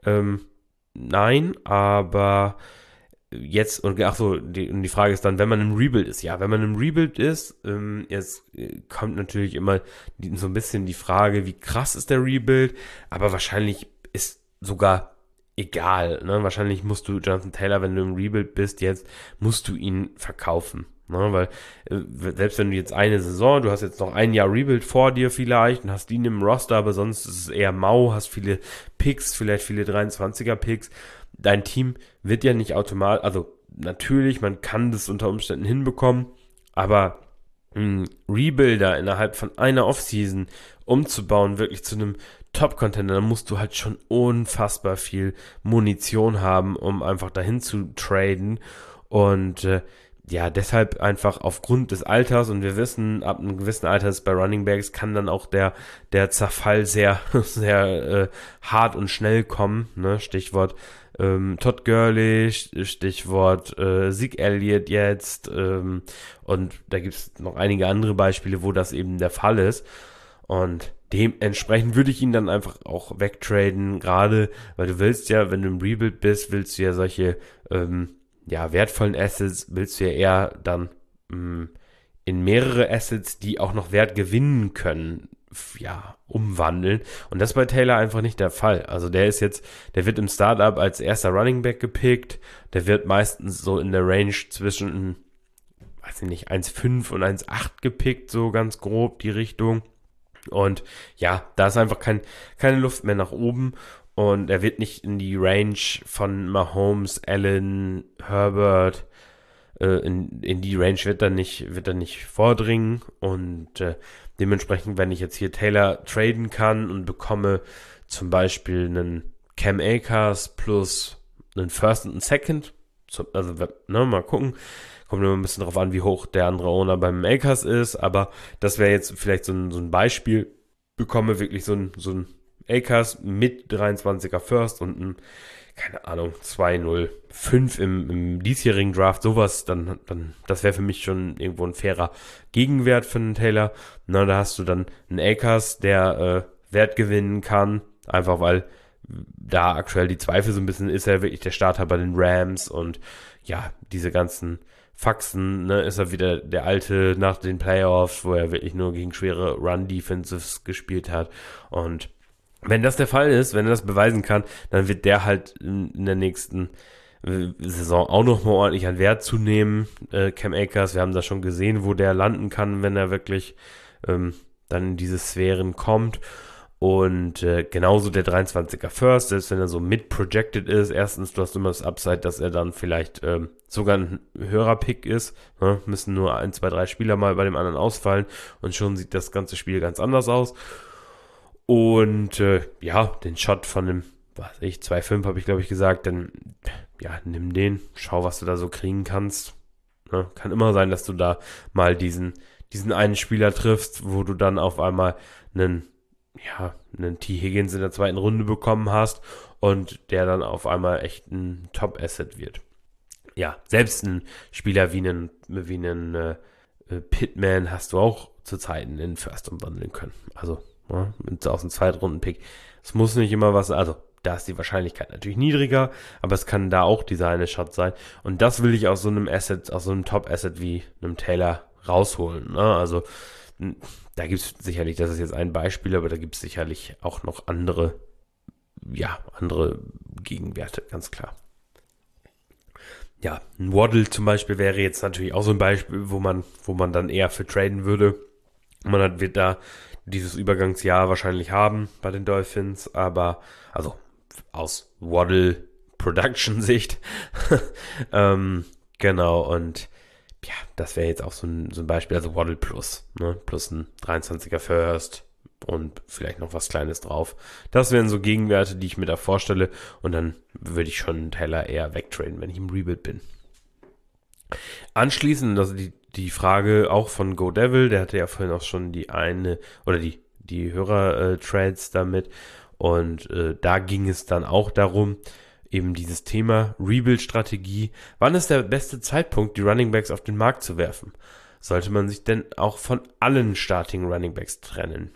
nein, aber jetzt, und die Frage ist dann, wenn man im Rebuild ist. Ja, wenn man im Rebuild ist, jetzt kommt natürlich immer so ein bisschen die Frage, wie krass ist der Rebuild, aber wahrscheinlich ist sogar egal, ne? Wahrscheinlich musst du Jonathan Taylor, wenn du im Rebuild bist, jetzt musst du ihn verkaufen. Ne, weil selbst wenn du jetzt du hast jetzt noch ein Jahr Rebuild vor dir vielleicht und hast ihn im Roster, aber sonst ist es eher mau, hast viele Picks, vielleicht viele 23er Picks. Dein Team wird ja nicht automatisch, also natürlich, man kann das unter Umständen hinbekommen, aber Rebuilder innerhalb von einer Offseason umzubauen, wirklich zu einem Top-Contender, dann musst du halt schon unfassbar viel Munition haben, um einfach dahin zu traden und ja, deshalb einfach aufgrund des Alters, und wir wissen, ab einem gewissen Alter ist bei Running Backs kann dann auch der Zerfall sehr, sehr hart und schnell kommen, ne? Stichwort Todd Gurley, Stichwort Zeke Elliott jetzt und da gibt es noch einige andere Beispiele, wo das eben der Fall ist und dementsprechend würde ich ihn dann einfach auch wegtraden, gerade weil du willst ja, wenn du im Rebuild bist, willst du ja solche wertvollen Assets willst du ja eher dann in mehrere Assets, die auch noch Wert gewinnen können, umwandeln. Und das ist bei Taylor einfach nicht der Fall. Also der wird im Startup als erster Running Back gepickt. Der wird meistens so in der Range zwischen, 1,5 und 1,8 gepickt, so ganz grob die Richtung. Und ja, da ist einfach keine Luft mehr nach oben. Und er wird nicht in die Range von Mahomes, Allen, Herbert, in die Range wird er nicht vordringen und dementsprechend, wenn ich jetzt hier Taylor traden kann und bekomme zum Beispiel einen Cam Akers plus einen First und einen Second, also mal gucken, kommt immer ein bisschen drauf an, wie hoch der andere Owner beim Akers ist, aber das wäre jetzt vielleicht so ein Beispiel, bekomme wirklich so ein Akers mit 23er First und ein, keine Ahnung, 205 im diesjährigen Draft, sowas, dann das wäre für mich schon irgendwo ein fairer Gegenwert für einen Taylor. Na, da hast du dann einen Akers, der Wert gewinnen kann, einfach weil da aktuell die Zweifel so ein bisschen, ist er wirklich der Starter bei den Rams und ja, diese ganzen Faxen, ne, ist er wieder der alte nach den Playoffs, wo er wirklich nur gegen schwere Run-Defensives gespielt hat und wenn das der Fall ist, wenn er das beweisen kann, dann wird der halt in der nächsten Saison auch noch mal ordentlich an Wert zunehmen, Cam Akers. Wir haben da schon gesehen, wo der landen kann, wenn er wirklich dann in diese Sphären kommt. Und genauso der 23er First, selbst wenn er so mit-projected ist. Erstens, du hast immer das Upside, dass er dann vielleicht sogar ein höherer Pick ist. Ne? Müssen nur 1, 2, 3 Spieler mal bei dem anderen ausfallen und schon sieht das ganze Spiel ganz anders aus. Und ja, den Shot von dem, 2,5 habe ich glaube ich gesagt, dann ja, nimm den, schau, was du da so kriegen kannst. Ne? Kann immer sein, dass du da mal diesen einen Spieler triffst, wo du dann auf einmal einen T. Higgins in der zweiten Runde bekommen hast und der dann auf einmal echt ein Top-Asset wird. Ja, selbst ein Spieler wie einen Pittman hast du auch zu Zeiten in First umwandeln können. Also ja, aus dem Zweitrunden-Pick. Es muss nicht immer was, also da ist die Wahrscheinlichkeit natürlich niedriger, aber es kann da auch dieser eine Shot sein. Und das will ich aus so einem Asset, aus so einem Top-Asset wie einem Taylor rausholen. Ne? Also da gibt es sicherlich, das ist jetzt ein Beispiel, aber da gibt es sicherlich auch noch andere Gegenwerte, ganz klar. Ja, ein Waddle zum Beispiel wäre jetzt natürlich auch so ein Beispiel, wo man dann eher für traden würde. Wird da dieses Übergangsjahr wahrscheinlich haben bei den Dolphins, aber also aus Waddle Production Sicht genau, und ja, das wäre jetzt auch so ein Beispiel, also Waddle plus, ne, plus ein 23er First und vielleicht noch was Kleines drauf. Das wären so Gegenwerte, die ich mir da vorstelle und dann würde ich schon einen Taylor eher wegtraden, wenn ich im Rebuild bin. Anschließend, also die Frage auch von Go Devil, der hatte ja vorhin auch schon die Hörer-Trades damit und da ging es dann auch darum, eben dieses Thema Rebuild-Strategie. Wann ist der beste Zeitpunkt, die Running Backs auf den Markt zu werfen? Sollte man sich denn auch von allen Starting Running Backs trennen?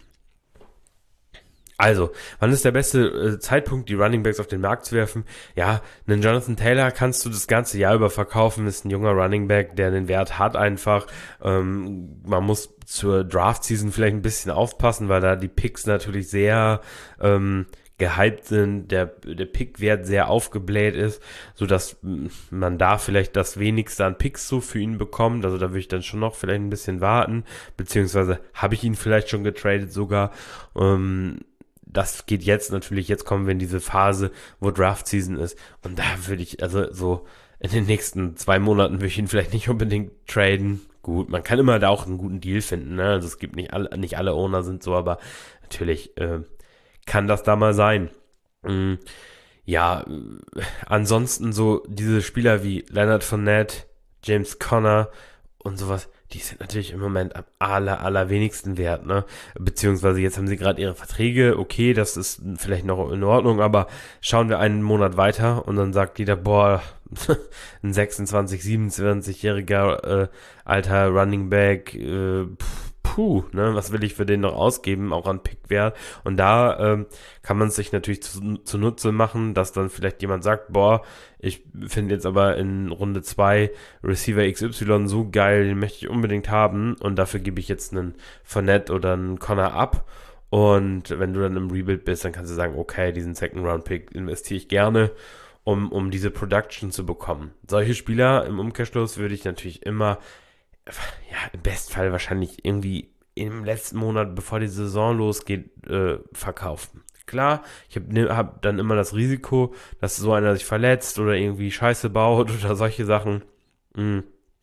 Also, wann ist der beste Zeitpunkt, die Running Backs auf den Markt zu werfen? Ja, einen Jonathan Taylor kannst du das ganze Jahr über verkaufen, ist ein junger Running Back, der den Wert hat einfach. Man muss zur Draft-Season vielleicht ein bisschen aufpassen, weil da die Picks natürlich sehr gehypt sind, der Pickwert sehr aufgebläht ist, sodass man da vielleicht das wenigste an Picks so für ihn bekommt. Also da würde ich dann schon noch vielleicht ein bisschen warten, beziehungsweise habe ich ihn vielleicht schon getradet sogar. Das geht jetzt natürlich, jetzt kommen wir in diese Phase, wo Draft-Season ist. Und da würde ich, also so in den nächsten 2 Monaten würde ich ihn vielleicht nicht unbedingt traden. Gut, man kann immer da auch einen guten Deal finden, ne? Also es gibt nicht alle Owner sind so, aber natürlich kann das da mal sein. Ja, ansonsten so diese Spieler wie Leonard Fournette, James Conner und sowas, die sind natürlich im Moment am allerwenigsten wert, ne? Beziehungsweise jetzt haben sie gerade ihre Verträge, okay, das ist vielleicht noch in Ordnung, aber schauen wir einen Monat weiter und dann sagt jeder, boah, ein 26, 27-jähriger alter Running Back, ne, was will ich für den noch ausgeben, auch an Pickwert. Und da kann man es sich natürlich zunutze machen, dass dann vielleicht jemand sagt, boah, ich finde jetzt aber in Runde 2 Receiver XY so geil, den möchte ich unbedingt haben und dafür gebe ich jetzt einen Fournette oder einen Connor ab. Und wenn du dann im Rebuild bist, dann kannst du sagen, okay, diesen Second-Round-Pick investiere ich gerne, um diese Production zu bekommen. Solche Spieler im Umkehrschluss würde ich natürlich immer, ja, im Bestfall wahrscheinlich irgendwie im letzten Monat, bevor die Saison losgeht, verkaufen. Klar, ich hab dann immer das Risiko, dass so einer sich verletzt oder irgendwie Scheiße baut oder solche Sachen.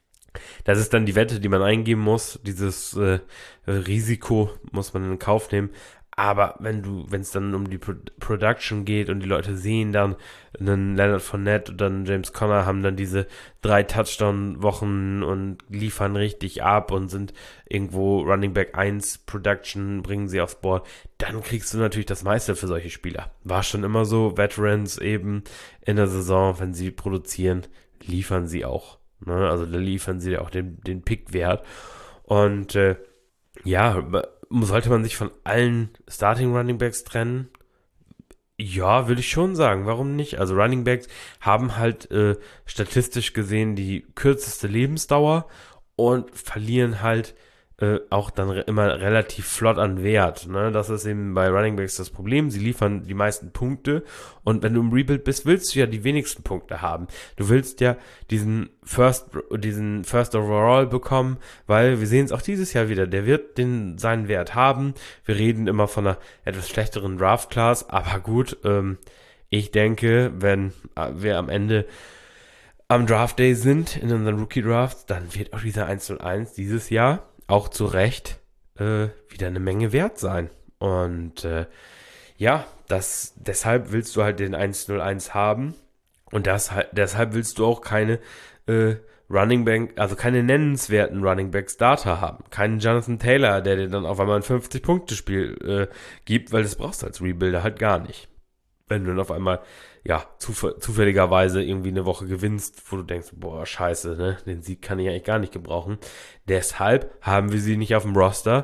Das ist dann die Wette, die man eingeben muss. Dieses Risiko muss man in Kauf nehmen. Aber wenn es dann um die Production geht und die Leute sehen dann einen Leonard Fournette oder einen James Conner haben dann diese 3 Touchdown-Wochen und liefern richtig ab und sind irgendwo Running Back 1 Production, bringen sie aufs Board, dann kriegst du natürlich das meiste für solche Spieler. War schon immer so, Veterans eben in der Saison, wenn sie produzieren, liefern sie auch. Ne? Also da liefern sie auch den Pick-Wert. Und ja, sollte man sich von allen Starting Running Backs trennen? Ja, würde ich schon sagen. Warum nicht? Also Running Backs haben halt statistisch gesehen die kürzeste Lebensdauer und verlieren halt auch dann immer relativ flott an Wert. Ne? Das ist eben bei Running Backs das Problem. Sie liefern die meisten Punkte und wenn du im Rebuild bist, willst du ja die wenigsten Punkte haben. Du willst ja diesen First Overall bekommen, weil wir sehen es auch dieses Jahr wieder. Der wird seinen Wert haben. Wir reden immer von einer etwas schlechteren Draft Class, aber gut, ich denke, wenn wir am Ende am Draft Day sind, in unseren Rookie Drafts, dann wird auch dieser 101 dieses Jahr auch zu Recht wieder eine Menge wert sein. Und ja, deshalb willst du halt den 101 haben. Und deshalb willst du auch keine Running Back, also keine nennenswerten Running Back Starter haben. Keinen Jonathan Taylor, der dir dann auf einmal ein 50-Punkte-Spiel gibt, weil das brauchst du als Rebuilder halt gar nicht. Wenn du dann auf einmal, ja, zufälligerweise irgendwie eine Woche gewinnst, wo du denkst, boah, scheiße, ne, den Sieg kann ich eigentlich gar nicht gebrauchen. Deshalb haben wir sie nicht auf dem Roster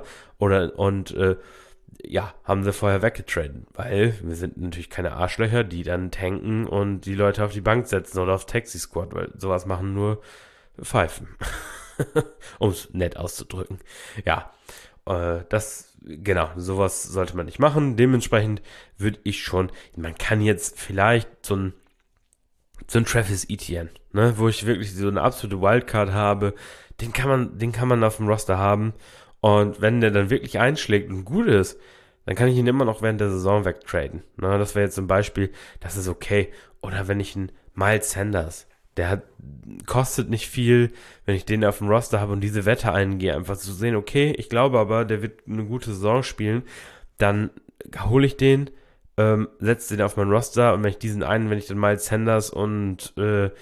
ja, haben sie vorher weggetradet, weil wir sind natürlich keine Arschlöcher, die dann tanken und die Leute auf die Bank setzen oder auf Taxi Squad, weil sowas machen nur Pfeifen. Um es nett auszudrücken. Ja, genau, sowas sollte man nicht machen. Dementsprechend würde ich schon, man kann jetzt vielleicht so ein Travis Etienne, ne, wo ich wirklich so eine absolute Wildcard habe, den kann man auf dem Roster haben. Und wenn der dann wirklich einschlägt und gut ist, dann kann ich ihn immer noch während der Saison wegtraden. Ne, das wäre jetzt ein Beispiel, das ist okay. Oder wenn ich einen Miles Sanders, kostet nicht viel, wenn ich den auf dem Roster habe und diese Wette eingehe, einfach zu sehen, okay, ich glaube aber, der wird eine gute Saison spielen, dann hole ich den, setze den auf mein Roster und wenn ich dann Miles Sanders und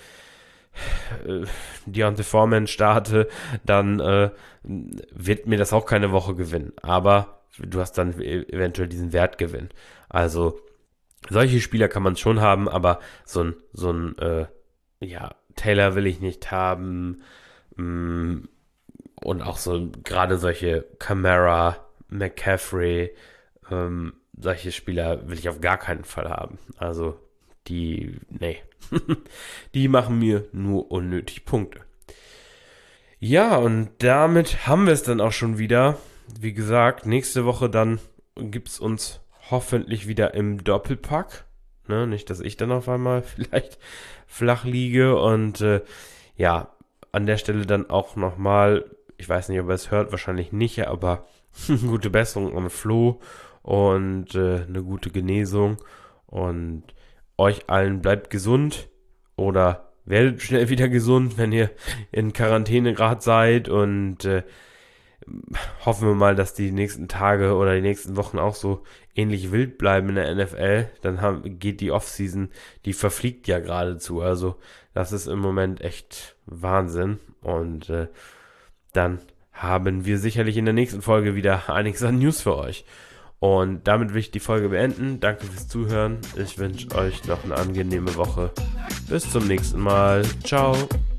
Deontay Foreman starte, dann wird mir das auch keine Woche gewinnen. Aber du hast dann eventuell diesen Wertgewinn. Also solche Spieler kann man schon haben, aber so ein ja, Taylor will ich nicht haben. Und auch so gerade solche Kamara, McCaffrey, solche Spieler will ich auf gar keinen Fall haben. Also nee. Die machen mir nur unnötig Punkte. Ja, und damit haben wir es dann auch schon wieder. Wie gesagt, nächste Woche dann gibt es uns hoffentlich wieder im Doppelpack. Ne, nicht, dass ich dann auf einmal vielleicht flach liege. Und ja, an der Stelle dann auch nochmal, ich weiß nicht, ob er es hört, wahrscheinlich nicht, aber gute Besserung an Flo und eine gute Genesung. Und euch allen bleibt gesund oder werdet schnell wieder gesund, wenn ihr in Quarantäne gerade seid. Und hoffen wir mal, dass die nächsten Tage oder die nächsten Wochen auch so ähnlich wild bleiben in der NFL. Dann geht die Offseason, die verfliegt ja geradezu. Also das ist im Moment echt Wahnsinn. Und dann haben wir sicherlich in der nächsten Folge wieder einiges an News für euch. Und damit will ich die Folge beenden. Danke fürs Zuhören. Ich wünsche euch noch eine angenehme Woche. Bis zum nächsten Mal. Ciao.